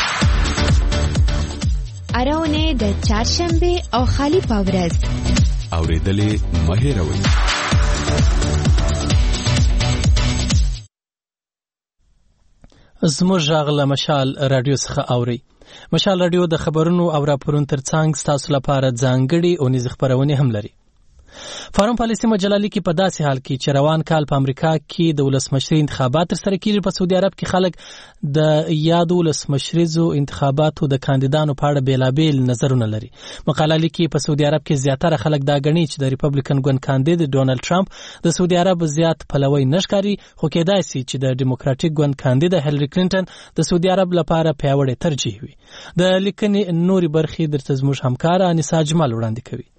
[SPEAKER 10] اراونه د چهارشنبه او خالی پاورز
[SPEAKER 13] اوریدلې مهیروي.
[SPEAKER 1] زموږ غږ مشال رادیو څخه اوري. مشال رادیو د خبرونو او راپورونو ترڅنګ ستاسو لپاره ځانګړي او نيز خبرونه هم لري. فارم پالیسي مجله لیکي په داسې حال کې چې روان کال په امریکا کې د ولسمشري انتخابات ترسره کیږي، په سعودي عرب کې خلک د یاد ولسمشریزو انتخاباتو د کاندیدانو په اړه بیلابیل نظرونه لري. مقاله لیکي په سعودي عرب کې زیاتره خلک دا ګڼي چې د ریپبلیکن ګوند کاندید ډونالد ټرمپ د سعودي عرب زیات پلوی نشکاري، خو کېدای شي چې د ډیموکراټیک ګوند کاندید هیلری کلینټن د سعودي عرب لپاره پیاوړی ترجیح وي. د لیکنې نوري برخې درته زموږ همکار انیسا جمال وړاندې کوي.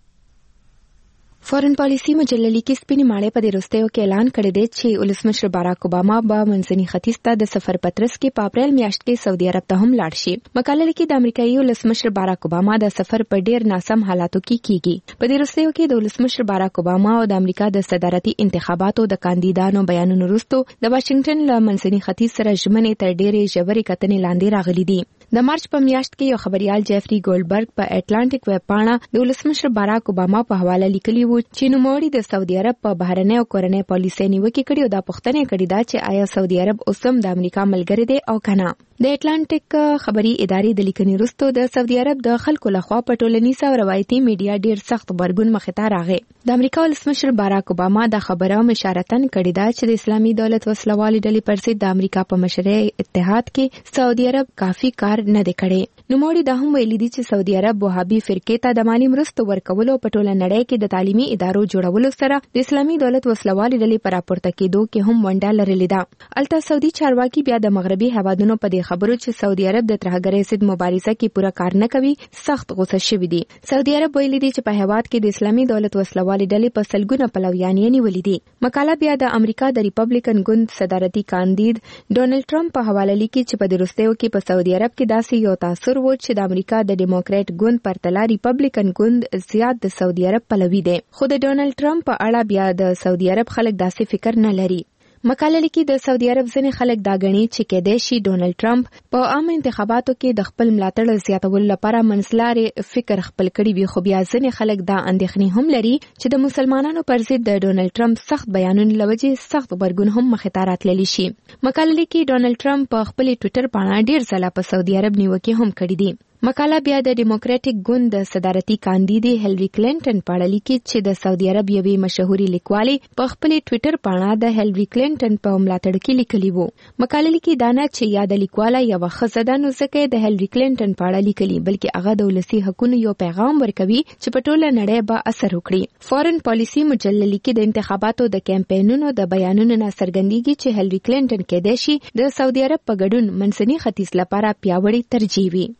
[SPEAKER 14] فارن پالیسي مجله لیکي سپینې ماړې په دې وروستیو کې اعلان کړی دی چې ولسمشر باراک اوباما به منځني ختیځ ته د سفر پترس کې په اپریل میاشت کې سعودي عرب ته هم لاړ شي. مقاله لیکي د امریکایي ولسمشر باراک اوباما د سفر په ډیر ناسم حالاتو کې کیږي. په دې وروستیو کې د ولسمشر باراک اوباما او د امریکا د صدارتي انتخاباتو د کاندیدانو بیانونو وروسته د واشنگټن له منځني ختیځ سره ژمنې تر ډیرې ژورې کتنې لاندې راغلي دي. د مارچ په میاشت کې یو خبريال جيفري ګولډبرګ په اټلانټیک ویب پاڼه د ولسمشر باراک اوباما په حواله لیکلی و چې نوموړي د سعودي عرب په بهرنۍ او کورنۍ پالیسۍ نیوکه کړې او دا پوښتنه کړې ده چې آیا سعودي عرب اوس هم د امریکا ملګری دی او کنه. د اټلانټیک خبري ادارې د لیکنې وروسته د سعودي عرب د خلکو لخوا په ټولنیز او روایتي میډیا ډیر سخت غبرګون مخې ته راغی. د امریکا ولسمشر باراک اوباما د خبره مشارتن کړې ده چې د اسلامي دولت وسلوالې ډلې پر ضد د امریکا په مشرۍ اتحاد کې سعودي عرب کافي کار نه دی کړی. نوموړي دا هم ویلي دي چې سعودي عرب وهابي فرقې ته د مالی مرستو ورکولو په ټوله نړۍ کې د تعلیمي ادارو جوړولو سره د اسلامي دولت وسلوالې ډلې پر راپورته کېدو کې هم ونډه لرلې ده. البته سعودي چارواکي بیا د مغربي هیوادونو په دې خبرو چې سعودي عرب د ترهګرۍ ضد مبارزه کې پوره کار نه کوي سخت غوسه شوي دي. سعودي عرب ویلي دي چې په هیواد کې د اسلامي دولت وسلوالې ډلې په سلګونه پلویان یې نیولي دي. مقاله بیا د امریکا د ریپبلیکن ګوند صدارتي کاندید ډونالد ټرمپ په حواله لیکي چې په دې وروستیو کې په سعودي عرب کې داسې یو تاثر و چې د امریکا د ډیموکراټ ګوند پرتله ریپبلیکن ګوند زیات د سعودي عرب پلوي دی. خو د ډونالد ټرمپ په اړه بیا د سعودي عرب خلک داسې فکر نه لري. مقاله لیکي د سعودي عرب ځینې خلک دا ګڼي چې کېدای شي ډونالد ټرمپ په عام انتخاباتو کې د خپل ملاتړ زیاتولو لپاره منځلارې فکر خپل کړی وي، خو بیا ځینې خلک دا اندېښنې هم لري چې د مسلمانانو پر ضد د ډونالد ټرمپ سخت بیانونو له وجې سخت غبرګون هم مخې ته راتللی شي. مقاله لیکي ډونالد ټرمپ په خپل ټویټر باندې ډیر ځله په سعودي عرب نیوکې هم کړې دي. مقاله بیا د ډیموکراټیک ګوند د صدارتي کاندید هیلری کلینټن په اړه لیکي چې د سعودي عرب یوې مشهوري لیکوالې په خپل ټویټر باندې د هیلری کلینټن په ملاتړ کې لیکلي وو. مقاله لیکي دا نه چې یا د لیکواله یو ښځه ده نو ځکه د هیلری کلینټن په اړه لیکلي، بلکې هغه د ولسي حقوقو یو پیغام ورکوي چې په ټوله نړۍ به اثر وکړي. فارن پالیسي مجله لیکي د انتخاباتو د کمپاینونو د بیانونو نه څرګندېږي چې هیلری کلینټن کېدای شي د سعودي عرب په ګډون منځني ختیځ لپاره پیاوړی ترجیح وي.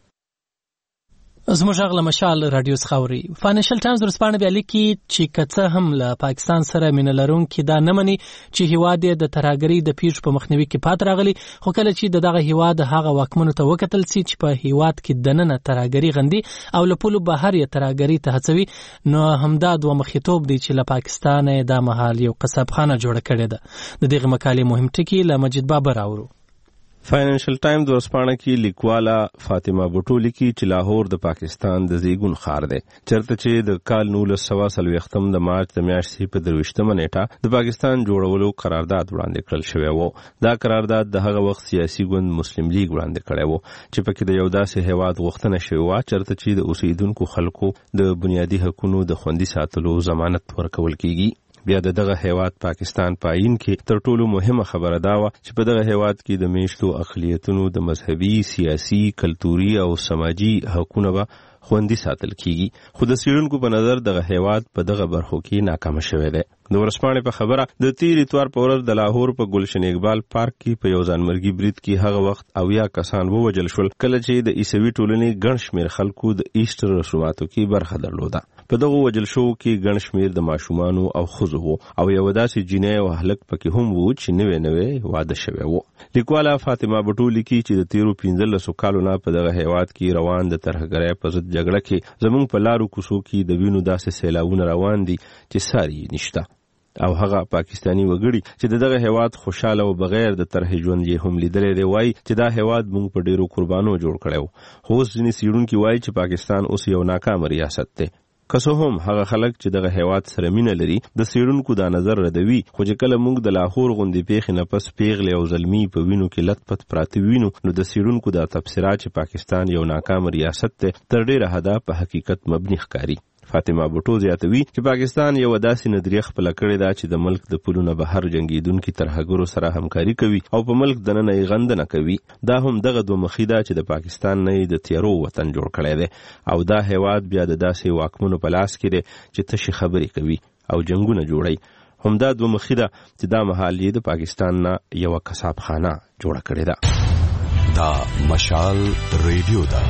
[SPEAKER 1] زموږ غږ مشال رادیو څخه اوري. فاینانشل ټایمز ورسپانه بیا لیکي چې کڅه هم له پاکستان سره مینه لرونکي دا نه مني چې هیواد یې د ترهګرۍ د پیښو په مخنیوي کې پات راغلی، خو کله چې د دغه هیواد هغه واکمنو ته وکتل سي چې په هیواد کې دننه ترهګرۍ غندي او له پولو بهر یې ترهګرۍ ته هڅوي، نو همدا دوه مخیتوب دی چې له پاکستان دا مهال یو قصابخانه جوړه کړې ده. د دغه مقالې مهم ټکي له مجید بابر اورو.
[SPEAKER 15] فاینانشل ټایم د ورسپانه کې لیکواله فاطمه بوټو لیکي چې لاهور د پاکستان د زیګون ښار دی، چرته چې د کال نولس سوه څلوېښتم د مارچ د میاشتې په درویشتمه نیټه د پاکستان جوړولو قرارداد وړاندې کړل شوی و. دا قرارداد د هغه وخت سیاسي ګوند مسلم لیگ وړاندې کړی و چې پکې د یو داسې هیواد غوښتنه شوې وه چرته چې د اوسیدونکو خلکو د بنیادي حقوقو د خوندي ساتلو ضمانت ورکول کیږي. بیا دغه هیواد پاکستان په آئین کې تر ټولو مهمه خبره دا و چې په دغه هیواد کې د میشتو اقلیتونو د مذهبي، سیاسي، کلتوري او سماجی حقوقونه به خوندي ساتل کیږي، خو د څېړونکو په نظر دغه هیواد په دغه برخو کې ناکام شوی دی. د ورځپاڼې په خبره د تیر اتوار په ورځ د لاهور په گلشن اقبال پارک کې په یو ځانمرګي برید کې هغه وخت اویا کسان ووجل شول کله چې د عیسوي ټولنې ګڼ شمېر خلکو د ایسټر رسوماتو کې برخه درلوده. په دغه وجل شو کې ګڼ شمېر د ماشومانو او ښځو وو او یو داسې جینۍ او هلک پکې هم وو چې نوې نوې واده شوی وو. لیکواله فاطمه بټو لیکي چې د تیرو پنځلسو کالو نه په دغه هیواد کې روان د ترهګرۍ په ضد جګړه کې زموږ په لارو کوڅو کې د وینو داسې سیلابونه روان دي چې ساری نشته، او هغه پاکستانی وګړي چې دغه هیواد خوشاله او بغیر د طرح ژوند یې هم لیدلې دی وایي چې دا هیواد موږ په ډیرو قربانو جوړ کړو. خو اوس ځینې څېړونکي وایي چې پاکستان اوس یو ناکام ریاست دی. که څه هم هغه خلک چې دغه هیواد سره مینه لري د څېړونکو دا نظر ردوي، خو چې کله موږ د لاهور غوندې پیښې نه پس پیغلې او زلمي په وینو کې لت پت پراته وینو نو د څېړونکو دا تبصره چې پاکستان یو ناکام ریاست دی تر ډیره حده په حقیقت مبني ښکاري. فاطمه بټو زیاتوي چې پاکستان یو داسې نظریه خپله کړې ده چې د ملک د پولو بهر جنګیدونکي ترهګرو سره همکاري کوي او په ملک دننه یې غندنه کوي. دا هم دغه دوه مخي ده چې د پاکستان نه د تیرو وطن جوړ کړی دی او دا هیواد بیا د داسې واکمنو په لاس کې دی چې تشې خبرې کوي او جنګونه جوړوي. هم دا دوه مخي ده چې دا مهال یې د پاکستان نه یو کساب خانه جوړه کړې ده.
[SPEAKER 13] دا مشال ریډیو ده.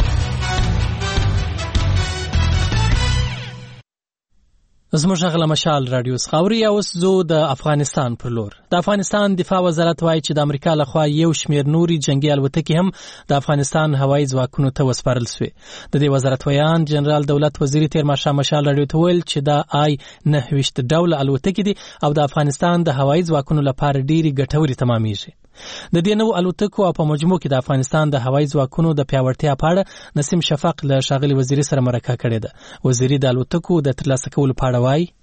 [SPEAKER 1] زموږ غلا مشال رادیو خاوري اوس زو د افغانستان پر لور. د افغانستان دفاع وزارت وایي چې د امریکا لخوا یو شمېر نوري جنگي الوتکې هم د افغانستان هوایي ځواکونو ته وسپارل شوې. د دې وزارت ویان جنرال دولت وزیر تیر ماښام مشال رادیو ته ویل چې دا آی نه ویشت ډوله الوتکې دي او د افغانستان د هوایي ځواکونو لپاره ډېرې ګټورې تمامېږي. د دې نوو الوتکو او په مجموع کې د افغانستان د هوایي ځواکونو د پیاوړتیا په اړه نسیم شفق له ښاغلي وزیري سره مرکه کړې ده. وزیري د الوتکو د ترلاسه کولو په اړه وایي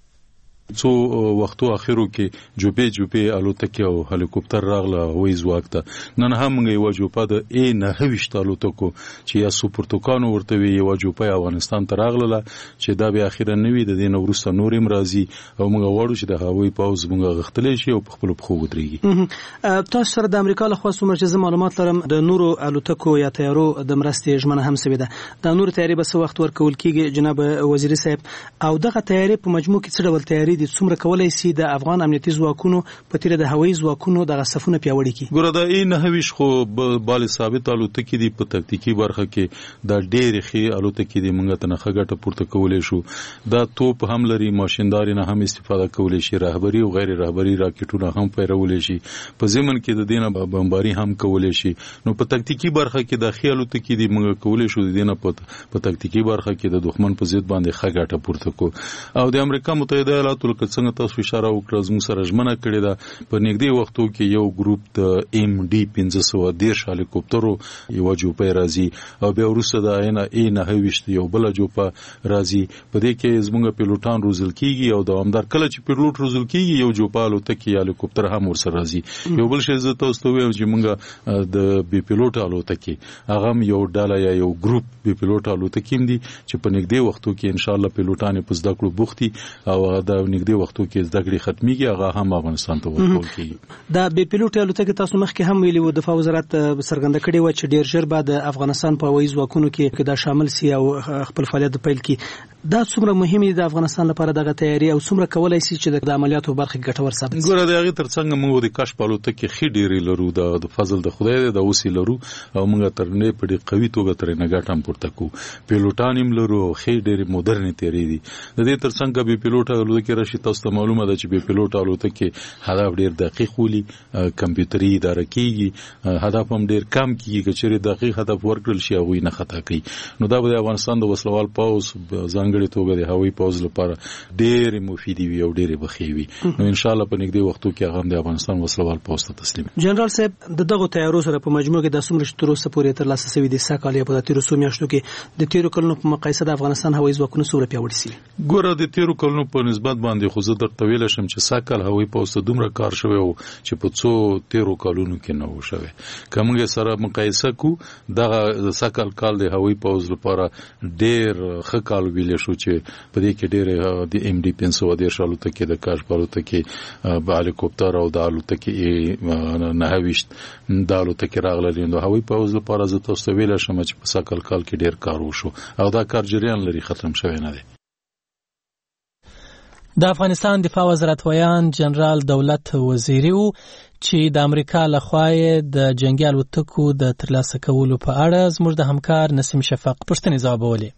[SPEAKER 8] څو وختو اخرو کې جوپې جوپې الوتکې او هلیکوپټر راغله هوایي ځواک ته. نن هم یو جوپه د ای نه ویشت الوتکو چې یا سوپرتوکانو ورته وي یو جوپه افغانستان ته راغله چې دا بیا اخیرا نوي د دې نه وروسته نور هم راځي او موږ غواړو چې د هوایي پوځ موږ غښتلی شي او په خپلو پښو ودرېږي.
[SPEAKER 16] تاسو سره د امریکا لخوا څومره چې زه معلومات لرم د نورو الوتکو یا تیارو د مرستې ژمنه هم سوې ده. د نورو تیارې به څه وخت ورکول کېږي جناب وزیري صاحب؟ او دغه تیارې په مجموع کې څه ډول تیارې دي څومره کولای شي د افغان امنیتي ځواکونو په تیر د هوایي ځواکونو د صفونه پیاوړي کړي؟
[SPEAKER 8] ګوره دا ای نه ویش خو بال ثابت الوتکې دي په تکتیکی برخه کې دا ډېرې ښې الوتکې دي موږ ته نه ښه پورته کولی شو. دا توپ هم لري، ماشینداري نه هم استفاده کولی شي، رهبري او غیر رهبري راکټونه هم پیرولی شي، په ضمن کې د دینه بمباري هم کولی شي. نو په تکتیکی برخه کې د ښې الوتکې دي موږ کولی شو د دینه په تکتیکی برخه کې د دښمن په ضد باندې ښه ګټه پورته کو. او د امریکا متحده ایالاتو لکه څنګه تاسو اشاره وکړه زموږ سره ژمنه کړې ده په نږدې وختو کې یو ګروپ د ایم ډي پنځه سوه دېرش هلیکوپټرو یوه جوپه راځي او بیا وروسته د ای نهه ویشت یو بله جوپه راځي. په دې کې زموږ پیلوټان روزل کېږي او دوامدار کله چې پیلوټ روزل کېږي یو جوپه الوتکې یا هلیکوپټر هم ورسره راځي. یو بل شی زه تاسو ته وایم چې موږ د بې پیلوټ الوتکې هغه هم یو ډله یا یو ګروپ بې پیلوټ الوتکې هم دي چې په نږدې وختو کې انشاءالله پیلوټان په زده کړو بوخت دي او د نږدې وختو کې زده کړې ختميږي هغه هم افغانستان ته ورکول کیږي.
[SPEAKER 16] دا بې پیلوټ الوتکې تاسو مخکې هم ویلي و دفاع وزارت څرګنده کړې و چې ډېر ژر به د افغانستان په هوایي ځواکونو کې دا شامل سي او خپل فعالیت پیل کړي. دا څومره مهم دي د افغانستان لپاره دغه تیاری او څومره کولای شي چې د عملیاتو برخه ګټور ثابت شي؟
[SPEAKER 8] ګوره د هغې تر څنګ موږ د کشف الوتکې ښې ډېرې لرو، د فضل د خدای دی، د اوس یې لرو او موږ تر نه په ډېر قوي توګه ترې نه ګټه هم پورته کوو. پیلوټان هم لرو او ښې ډېرې مدرنې تیارې دي. د دې تر څنګ بې پیلوټه الوتکې راشي تاسو ته معلومه ده چې بې پیلوټه الوتکې هدف ډېر دقیق ولي، کمپیوټري اداره کېږي، هدف هم ډېر کم کېږي. که چېرې دقیق هدف ورکړل شي هغوی نه خطا کوي. نو دا به د افغانستان د وسلوال پوځ ځانګړې توګه د هوایي پوځ لپاره ډېرې مفیدې وي او ډېرې بخې وي. نو انشاءالله په نږدې وختو کې هغه هم د افغانستان وسلوال پوځ ته تسلیم.
[SPEAKER 16] جنرال صاحب د دغو تیارو سره په مجموع کې د څومره چې تر اوسه پورې ترلاسه شوي دي سږ کال یا په تېرو څو میاشتو کې د تېرو کلونو په مقایسه د افغانستان هوایي ځواکونه څومره پیاوړي شوي؟
[SPEAKER 8] ګوره د تېرو کلونو په نسبت باندې خو زه درته ویل شم چې ساکل هوایي پوز ته دومره کار شوی او چې په څو تیرو کالونو کې نه و شوی. که موږ سره مقایسه کو دغه ساکل کال د هوایي پوز لپاره ډېر ښه کال ویلی شو چې په دې کې ډېرې د ایم ډي پنځه سوه دېرش الوتکې د کاشف الوتکې به هلیکوپټر او د الوتکې نهه ویشت د الوتکې راغللې. نو هوایي پوز لپاره زه تاسو ته ویلی شم چې په ساکل کال کې ډېر کار وشو او دا کار جریان لري، ختم شوی نه دی.
[SPEAKER 1] د افغانستان دفاع وزارت ویان جنرال دولت وزیری و چې د امریکا لخوا د جنگي الوتکو د ترلاسه کولو په اړه زموږ د همکار نسیم شفق پوښتنې ځوابولې.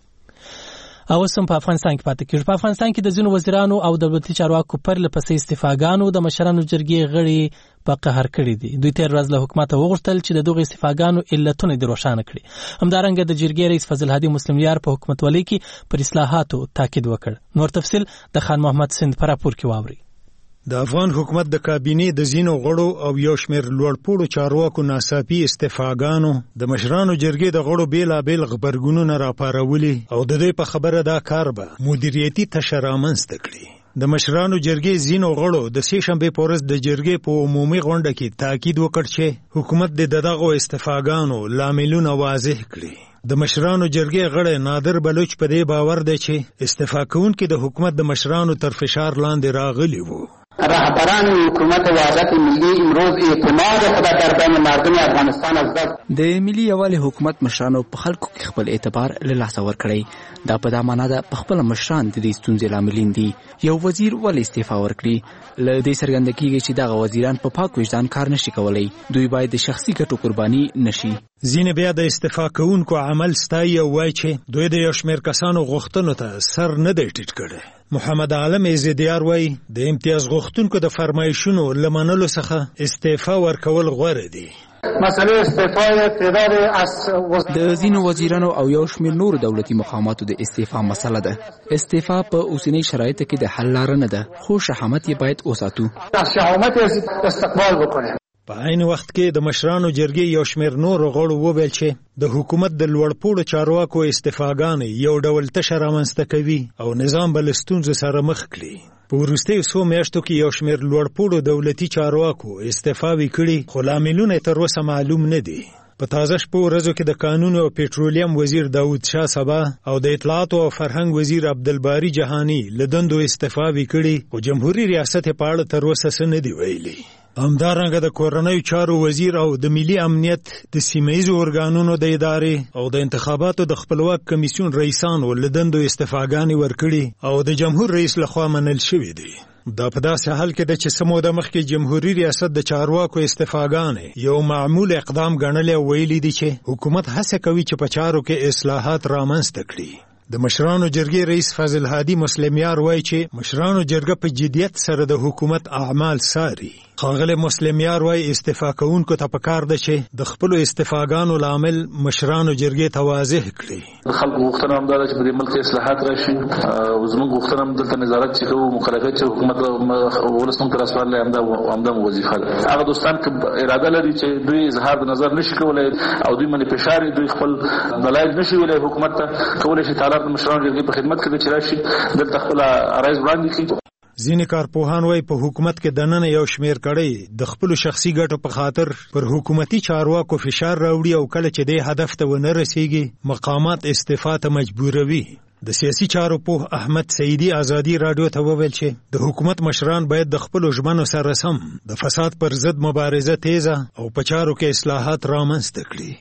[SPEAKER 1] او سم په افغانستان کې پاتې کیږي. په افغانستان کې د ځینو وزیرانو او دولتي چارواکو پر لپسې استعفاګانو د مشرانو جرګې غړي په قهر کړي دي. دوی تیر ورځ له حکومت وغوښتل چې د دغه استعفاګانو علتونه د روښانه کړي. همدارنګه د جرګې رئیس فضل هادي مسلم یار په حکومتولۍ کې پر اصلاحاتو تاکید وکړ. نور تفصیل د خان محمد سند پر راپور کې واوري.
[SPEAKER 6] د افغان حکومت د کابینې د زینو غړو او یو شمېر لوړپوړو چارواکو ناڅاپي استعفاګانو د مشرانو جرګې د غړو بیلابیل غبرګونونه راپارولي او د دوی په خبره دا کار به مدیریتي تشه رامنځته کړي. د مشرانو جرګې زینو غړو د سې شنبې په ورځ د جرګې په عمومي غونډه کې تاکید وکړ چې حکومت د دغو استعفاګانو لاملونه واضح کړي. د مشرانو جرګې غړی نادر بلوچ په دې باور دی چې استعفا کوونکي د حکومت د مشرانو تر فشار لاندې راغلي وو.
[SPEAKER 17] رهبران حکومت وحدت ملی امروز اعتماد خود در بین مردم افغانستان از دست
[SPEAKER 18] د ملي یوالي حکومت مشرانو په خلکو کې خپل اعتبار له لاسه ورکړی. دا په دا معنا ده په خپل مشران د دې ستونزې لاملین دي. یو وزیر ولې استعفا ورکړي؟ له دې څرګنده کیږي چې دغه وزیران په پاک وجدان کار نشي کولی. دوی باید د شخصي ګټو قرباني نشي.
[SPEAKER 6] ځینې بیا د استعفا کوونکو عمل ستایي او وایي چې دوی د یو شمېر کسانو غوښتنو ته سر نه دی ټیټ کړی. محمد عالم عزیدیار وایي د امتیاز غوښتونکو د فرمایشونو له منلو څخه استعفا ورکول غوره دي.
[SPEAKER 17] مسئله استعفا تعداد از
[SPEAKER 18] د ځینو وزیرانو او یو شمېر نور دولتي مقاماتو د استعفا مسله ده. استعفا په اوسنۍ شرایطو کې د حل لاره نه ده، خو شهامت یې باید وساتو.
[SPEAKER 17] شهامت استقبال وکړي.
[SPEAKER 6] په عین وخت کې د مشرانو جرګې یو شمېر نورو غړو وویل چې د حکومت د لوړپوړو چارواکو استعفاګانې یو ډول تشه رامنځته کوي او نظام به له ستونزو سره مخ کړي. په وروستیو څو میاشتو کې یو شمېر لوړپوړو دولتي چارواکو استعفاوې کړي، خو لاملونه یې تر اوسه معلوم نه دي. په تازه شپو ورځو کې د قانون او پېټرولیم وزیر داود شاه سبا او د اطلاعاتو او فرهنګ وزیر عبدالباری جهانی له دندو استعفاوې کړي، خو جمهوریت ریاست یې په اړه تر اوسه څه نه دي ویلي. همدارنګه د کورنیو چارو وزیر او د ملي امنیت د سیمه ییزو ارګانونو د ادارې او د انتخاباتو د خپلواک کمیسیون رئیسانو له دندو استعفاګانې ورکړي او د جمهور رئیس لخوا منل شوې دي. دا په داسې حال کې ده چې څه موده مخکې جمهوریت ریاست د چارواکو استعفاګانې یو معمول اقدام ګڼلی او ویلي دي چې حکومت هڅه کوي چې په چارو کې اصلاحات رامنځته کړي. د مشرانو جرګې رئیس فضل هادي مسلم یار وایي چې مشرانو جرګه په جدیت سره د حکومت اعمال څاري. ښاغلی مسلم یار وایي استعفا کوونکو ته پکار ده چې د خپلو استعفاګانو لامل مشرانو جرګې ته واضح کړي.
[SPEAKER 19] د خلکو غوښتنه هم دا ده چې په دې ملک اصلاحات راشي او زموږ غوښتنه هم دلته نظارت چې کوو، مخالفت چې حکومت ولس موږ ته راسپارلی همدا مو وظیفه ده. هغه دوستان که اراده لري چې دوی اظهار د نظر نشي کولی او دوی باندې فشار دوی خپل دلایل نشي ویلی حکومت ته، کولی شي تعالی د مشرانو جرګې په خدمت کې چې راشي دلته خپل عرایض وړاندې کړي.
[SPEAKER 6] ځینې کارپوهان وایي په حکومت کې دننه یو شمېر کړی د خپلو شخصي ګټو په خاطر پر حکومتي چارواکو فشار راوړي او کله چې دې هدف ته ونه رسیږي مقامات استعفا ته مجبوروي. د سیاسي چارو پوه احمد سعیدي ازادي راډیو ته وویل چې د حکومت مشران باید د خپلو ژمنو سره سم د فساد پر ضد مبارزه تیزه او په چارو کې اصلاحات رامنځته کړي.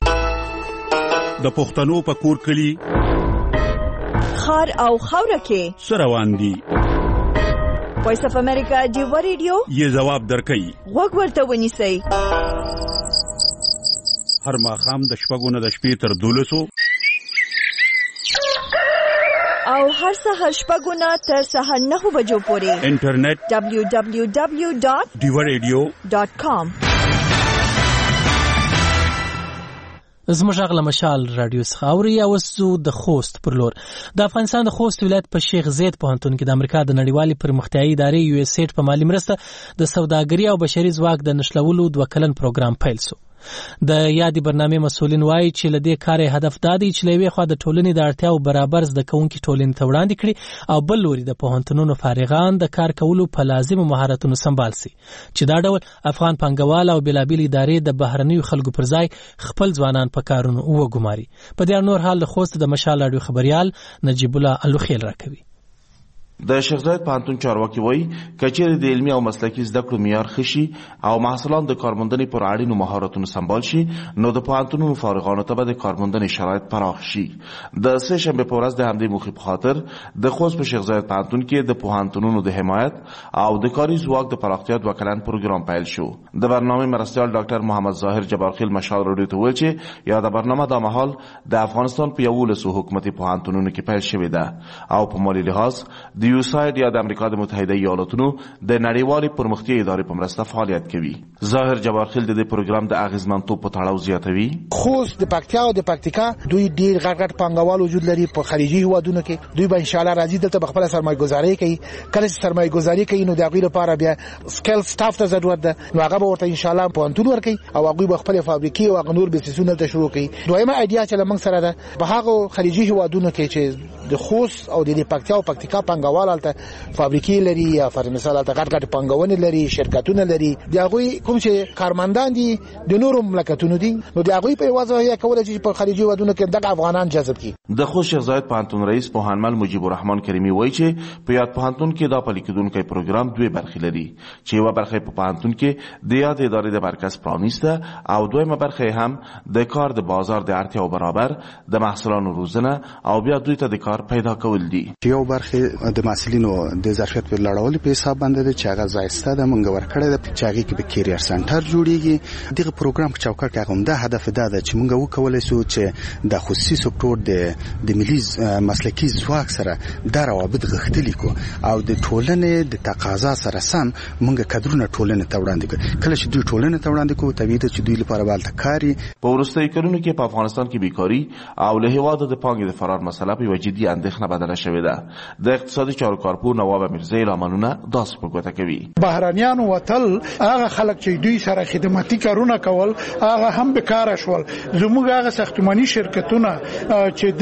[SPEAKER 20] د پښتنو په کور کلي
[SPEAKER 22] خار او خاوره کې
[SPEAKER 20] څه روان دي؟
[SPEAKER 22] وایس اف امریکا ډیو ریډیو
[SPEAKER 20] یې ځواب درکوي.
[SPEAKER 22] غوږ ورته ونیسئ.
[SPEAKER 20] هر ماښام د شپږو نه د شپې تر دولسو
[SPEAKER 22] او هر سهار شپږو نه تر سهار نهو بجو پورې
[SPEAKER 20] انټرنیټ
[SPEAKER 22] دبلیو دبلیو دبلیو ډاټ
[SPEAKER 20] ډیو ریډیو
[SPEAKER 22] ډاټ کام.
[SPEAKER 1] زموږ غږ مشال رادیو څخه اوري. اوسو د خوست پر لور د افغانستان د خوست ولایت په شیخ زید پوهنتون کې د امریکا د نړیوالې پرمختیایي ادارې یو اس ایډ په مالي مرسته د سوداګري او بشري ځواک د نښلولو دوه کلن پروګرام پیل شو. د یادې برنامې مسؤلین وایي چې له دې کار هدف دا دی چې له یوې خوا د ټولنې د اړتیاو برابر زده کوونکي ټولنې ته وړاندې کړي او بل لوري د پوهنتونونو فارغان د کار کولو په لازمو مهارتونو سمبال سي چې دا ډول افغان پانګوال او بېلابېلې ادارې د بهرنیو خلکو پر ځای خپل ځوانان په کارونو وګماري. په دې نور حال له خوست د مشال راډیو خبريال نجیب الله الوخیل راکوي.
[SPEAKER 3] د شیخ زاید پوهنتون چارواکي وایي کچېرې د علمي او مسلکي زده کړو معیار ښه شي او محصلان د کارموندنې پر اړینو مهارتونو سمبال شي نو د پوهنتونونو فارغانو ته به د کارموندنې شرایط پراخ شي. د سه شنبې په ورځ د همدې موخې په خاطر د خوست په شیخ زاید پوهنتون کې د پوهنتونونو د حمایت او د کاري ځواک د پراختیا دوه کلن پروګرام پیل شو. د برنامې مرستیال ډاکټر محمد ظاهر جبارخیل مشال راډیو ته وویل چې یاده برنامه د مهال د افغانستان په یولسو حکومتي پوهنتونونو کې پیل شوې ده او په مالي لحاظ د یوساید یا د امریکا د متحده ایالاتونو د نړیوالې پرمختیا ادارې په مرسته فعالیت کوي. ظاهر جبارخیل د دې پروګرام د اغیزمنتوب په تړاو زیاتوي.
[SPEAKER 21] خوست د پکتیا او د پکتیکا دوی ډیر غټ غټ پانګوال وجود لري په خارجي هوادونو کې. دوی به ان شاء الله راځي دلته خپل سرمایه گذاري کوي. کله چې سرمایه گذاري کوي نو د هغوی لپاره بیا سکل سټاف ته ضرورت ده نو هغه به ورته ان شاء الله پوهنتون ورکوي او هغوی به خپل فابریکې او نور بزنسونه ته شروع کوي. دویمه ایډیا چې لمنګ سره ده په هغه خارجي هوادونو کې چې د خوست او د پکتیا او پکتیکا پانګوال الته فابریکې لري یا فر مثال الته غټ غټ پانګونه لري شرکتونه لري د هغوی کوم چې کارمندان دي د نورو مملکتونو دي نو د هغوی په واسطه کولای شي په خارجي ودونو کې د افغانان جذب کړي.
[SPEAKER 3] د خوست شیخ زاید پوهنتون رئیس پوهنمل مجیب الرحمن کریمی وایي چې په یاد پوهنتون کې دا پلي کېدونکی پروګرام دوه برخې لري چې یوه برخه په پوهنتون کې د یاد ادارې د مرکز پرانیسته او دویمه برخه هم د کار د بازار د اړتیاو برابر د محصلانو روزنه او بیا دوی ته د کار پیدا کول دي.
[SPEAKER 23] یو برخه د محصلینو د ظرفیت په لړولو په حساب باندې چې هغه ځایسته د منګ ورکړې د چې هغه کې به کیریر سنټر جوړیږي. دغه پروګرام په چوکاټ کې هم د هدف دا ده چې موږ وکولای شو چې د خصوصي سکتور د د ملي مسلکي ځواک سره د روابط غښتلي کو او د ټولنې د تقاضا سره سم موږ کډرونه ټولنې ته وړاندې کړو. کله چې دوی ټولنې ته وړاندې کوو طبیعي ده چې دوی لپاره بالته کاری.
[SPEAKER 3] په وروستیو کلونو کې په افغانستان کې بیکاری او له هیواده د پانګې د فرار مسله په یوه جدي اندېښنه بدله شوې ده. د اقتصادي چارو کارپور نواب میرزا لاملونه داس په ګوته کوي.
[SPEAKER 24] بهرانيان وتل هغه خلک چې دوی سره خدماتي کارونه کول هغه هم بیکاره شول. زموږ هغه ساختماني شرکتونه چې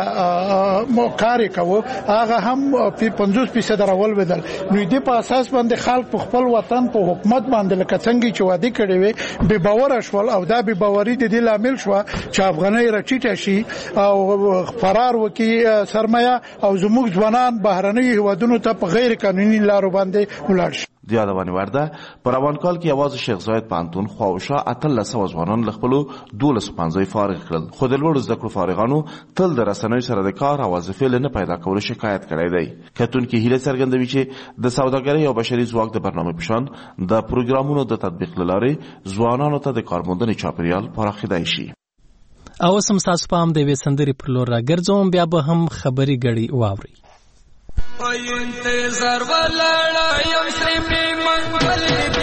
[SPEAKER 24] دلته کار کوي هغه هم په پنځوس فیصد راول بدل. نو دې په اساس باندې خلک په خپل وطن په حکومت باندې لکه څنګه چې وعده کړی وي به باور شول او دا به باوري د دې لامل شو چې افغانۍ راټیټه شي او فرار وکي سرمایه او زموږ ځوانان بهرنۍ هیوادونو ته په غیر قانوني لارو باندې ولاړ شي.
[SPEAKER 3] د یادونې وړ ده په روان کال کې یوازې شیخ زاید پوهنتون خواوشا اتلس سوه ځوانان له خپلو دولس پنځه فارغ کړل خو د لوړو زده کړو فارغانو تل د رسنیو سره د کار او وظیفې له نه پیدا کولو شکایت کړی دی. کتونکي هیله څرګندوي چې د سوداګرۍ او بشري ځواک د برنامې په شان د پروګرامونو د تطبیق له لارې ځوانانو ته د کارموندنې چاپیریال پراخېدای شي.
[SPEAKER 1] او سم تاسو په هم د یوې سندرې پر لور راګرځوم بیا به هم خبري غړي واوري.
[SPEAKER 25] انتظار ولاړ یم سپی منګل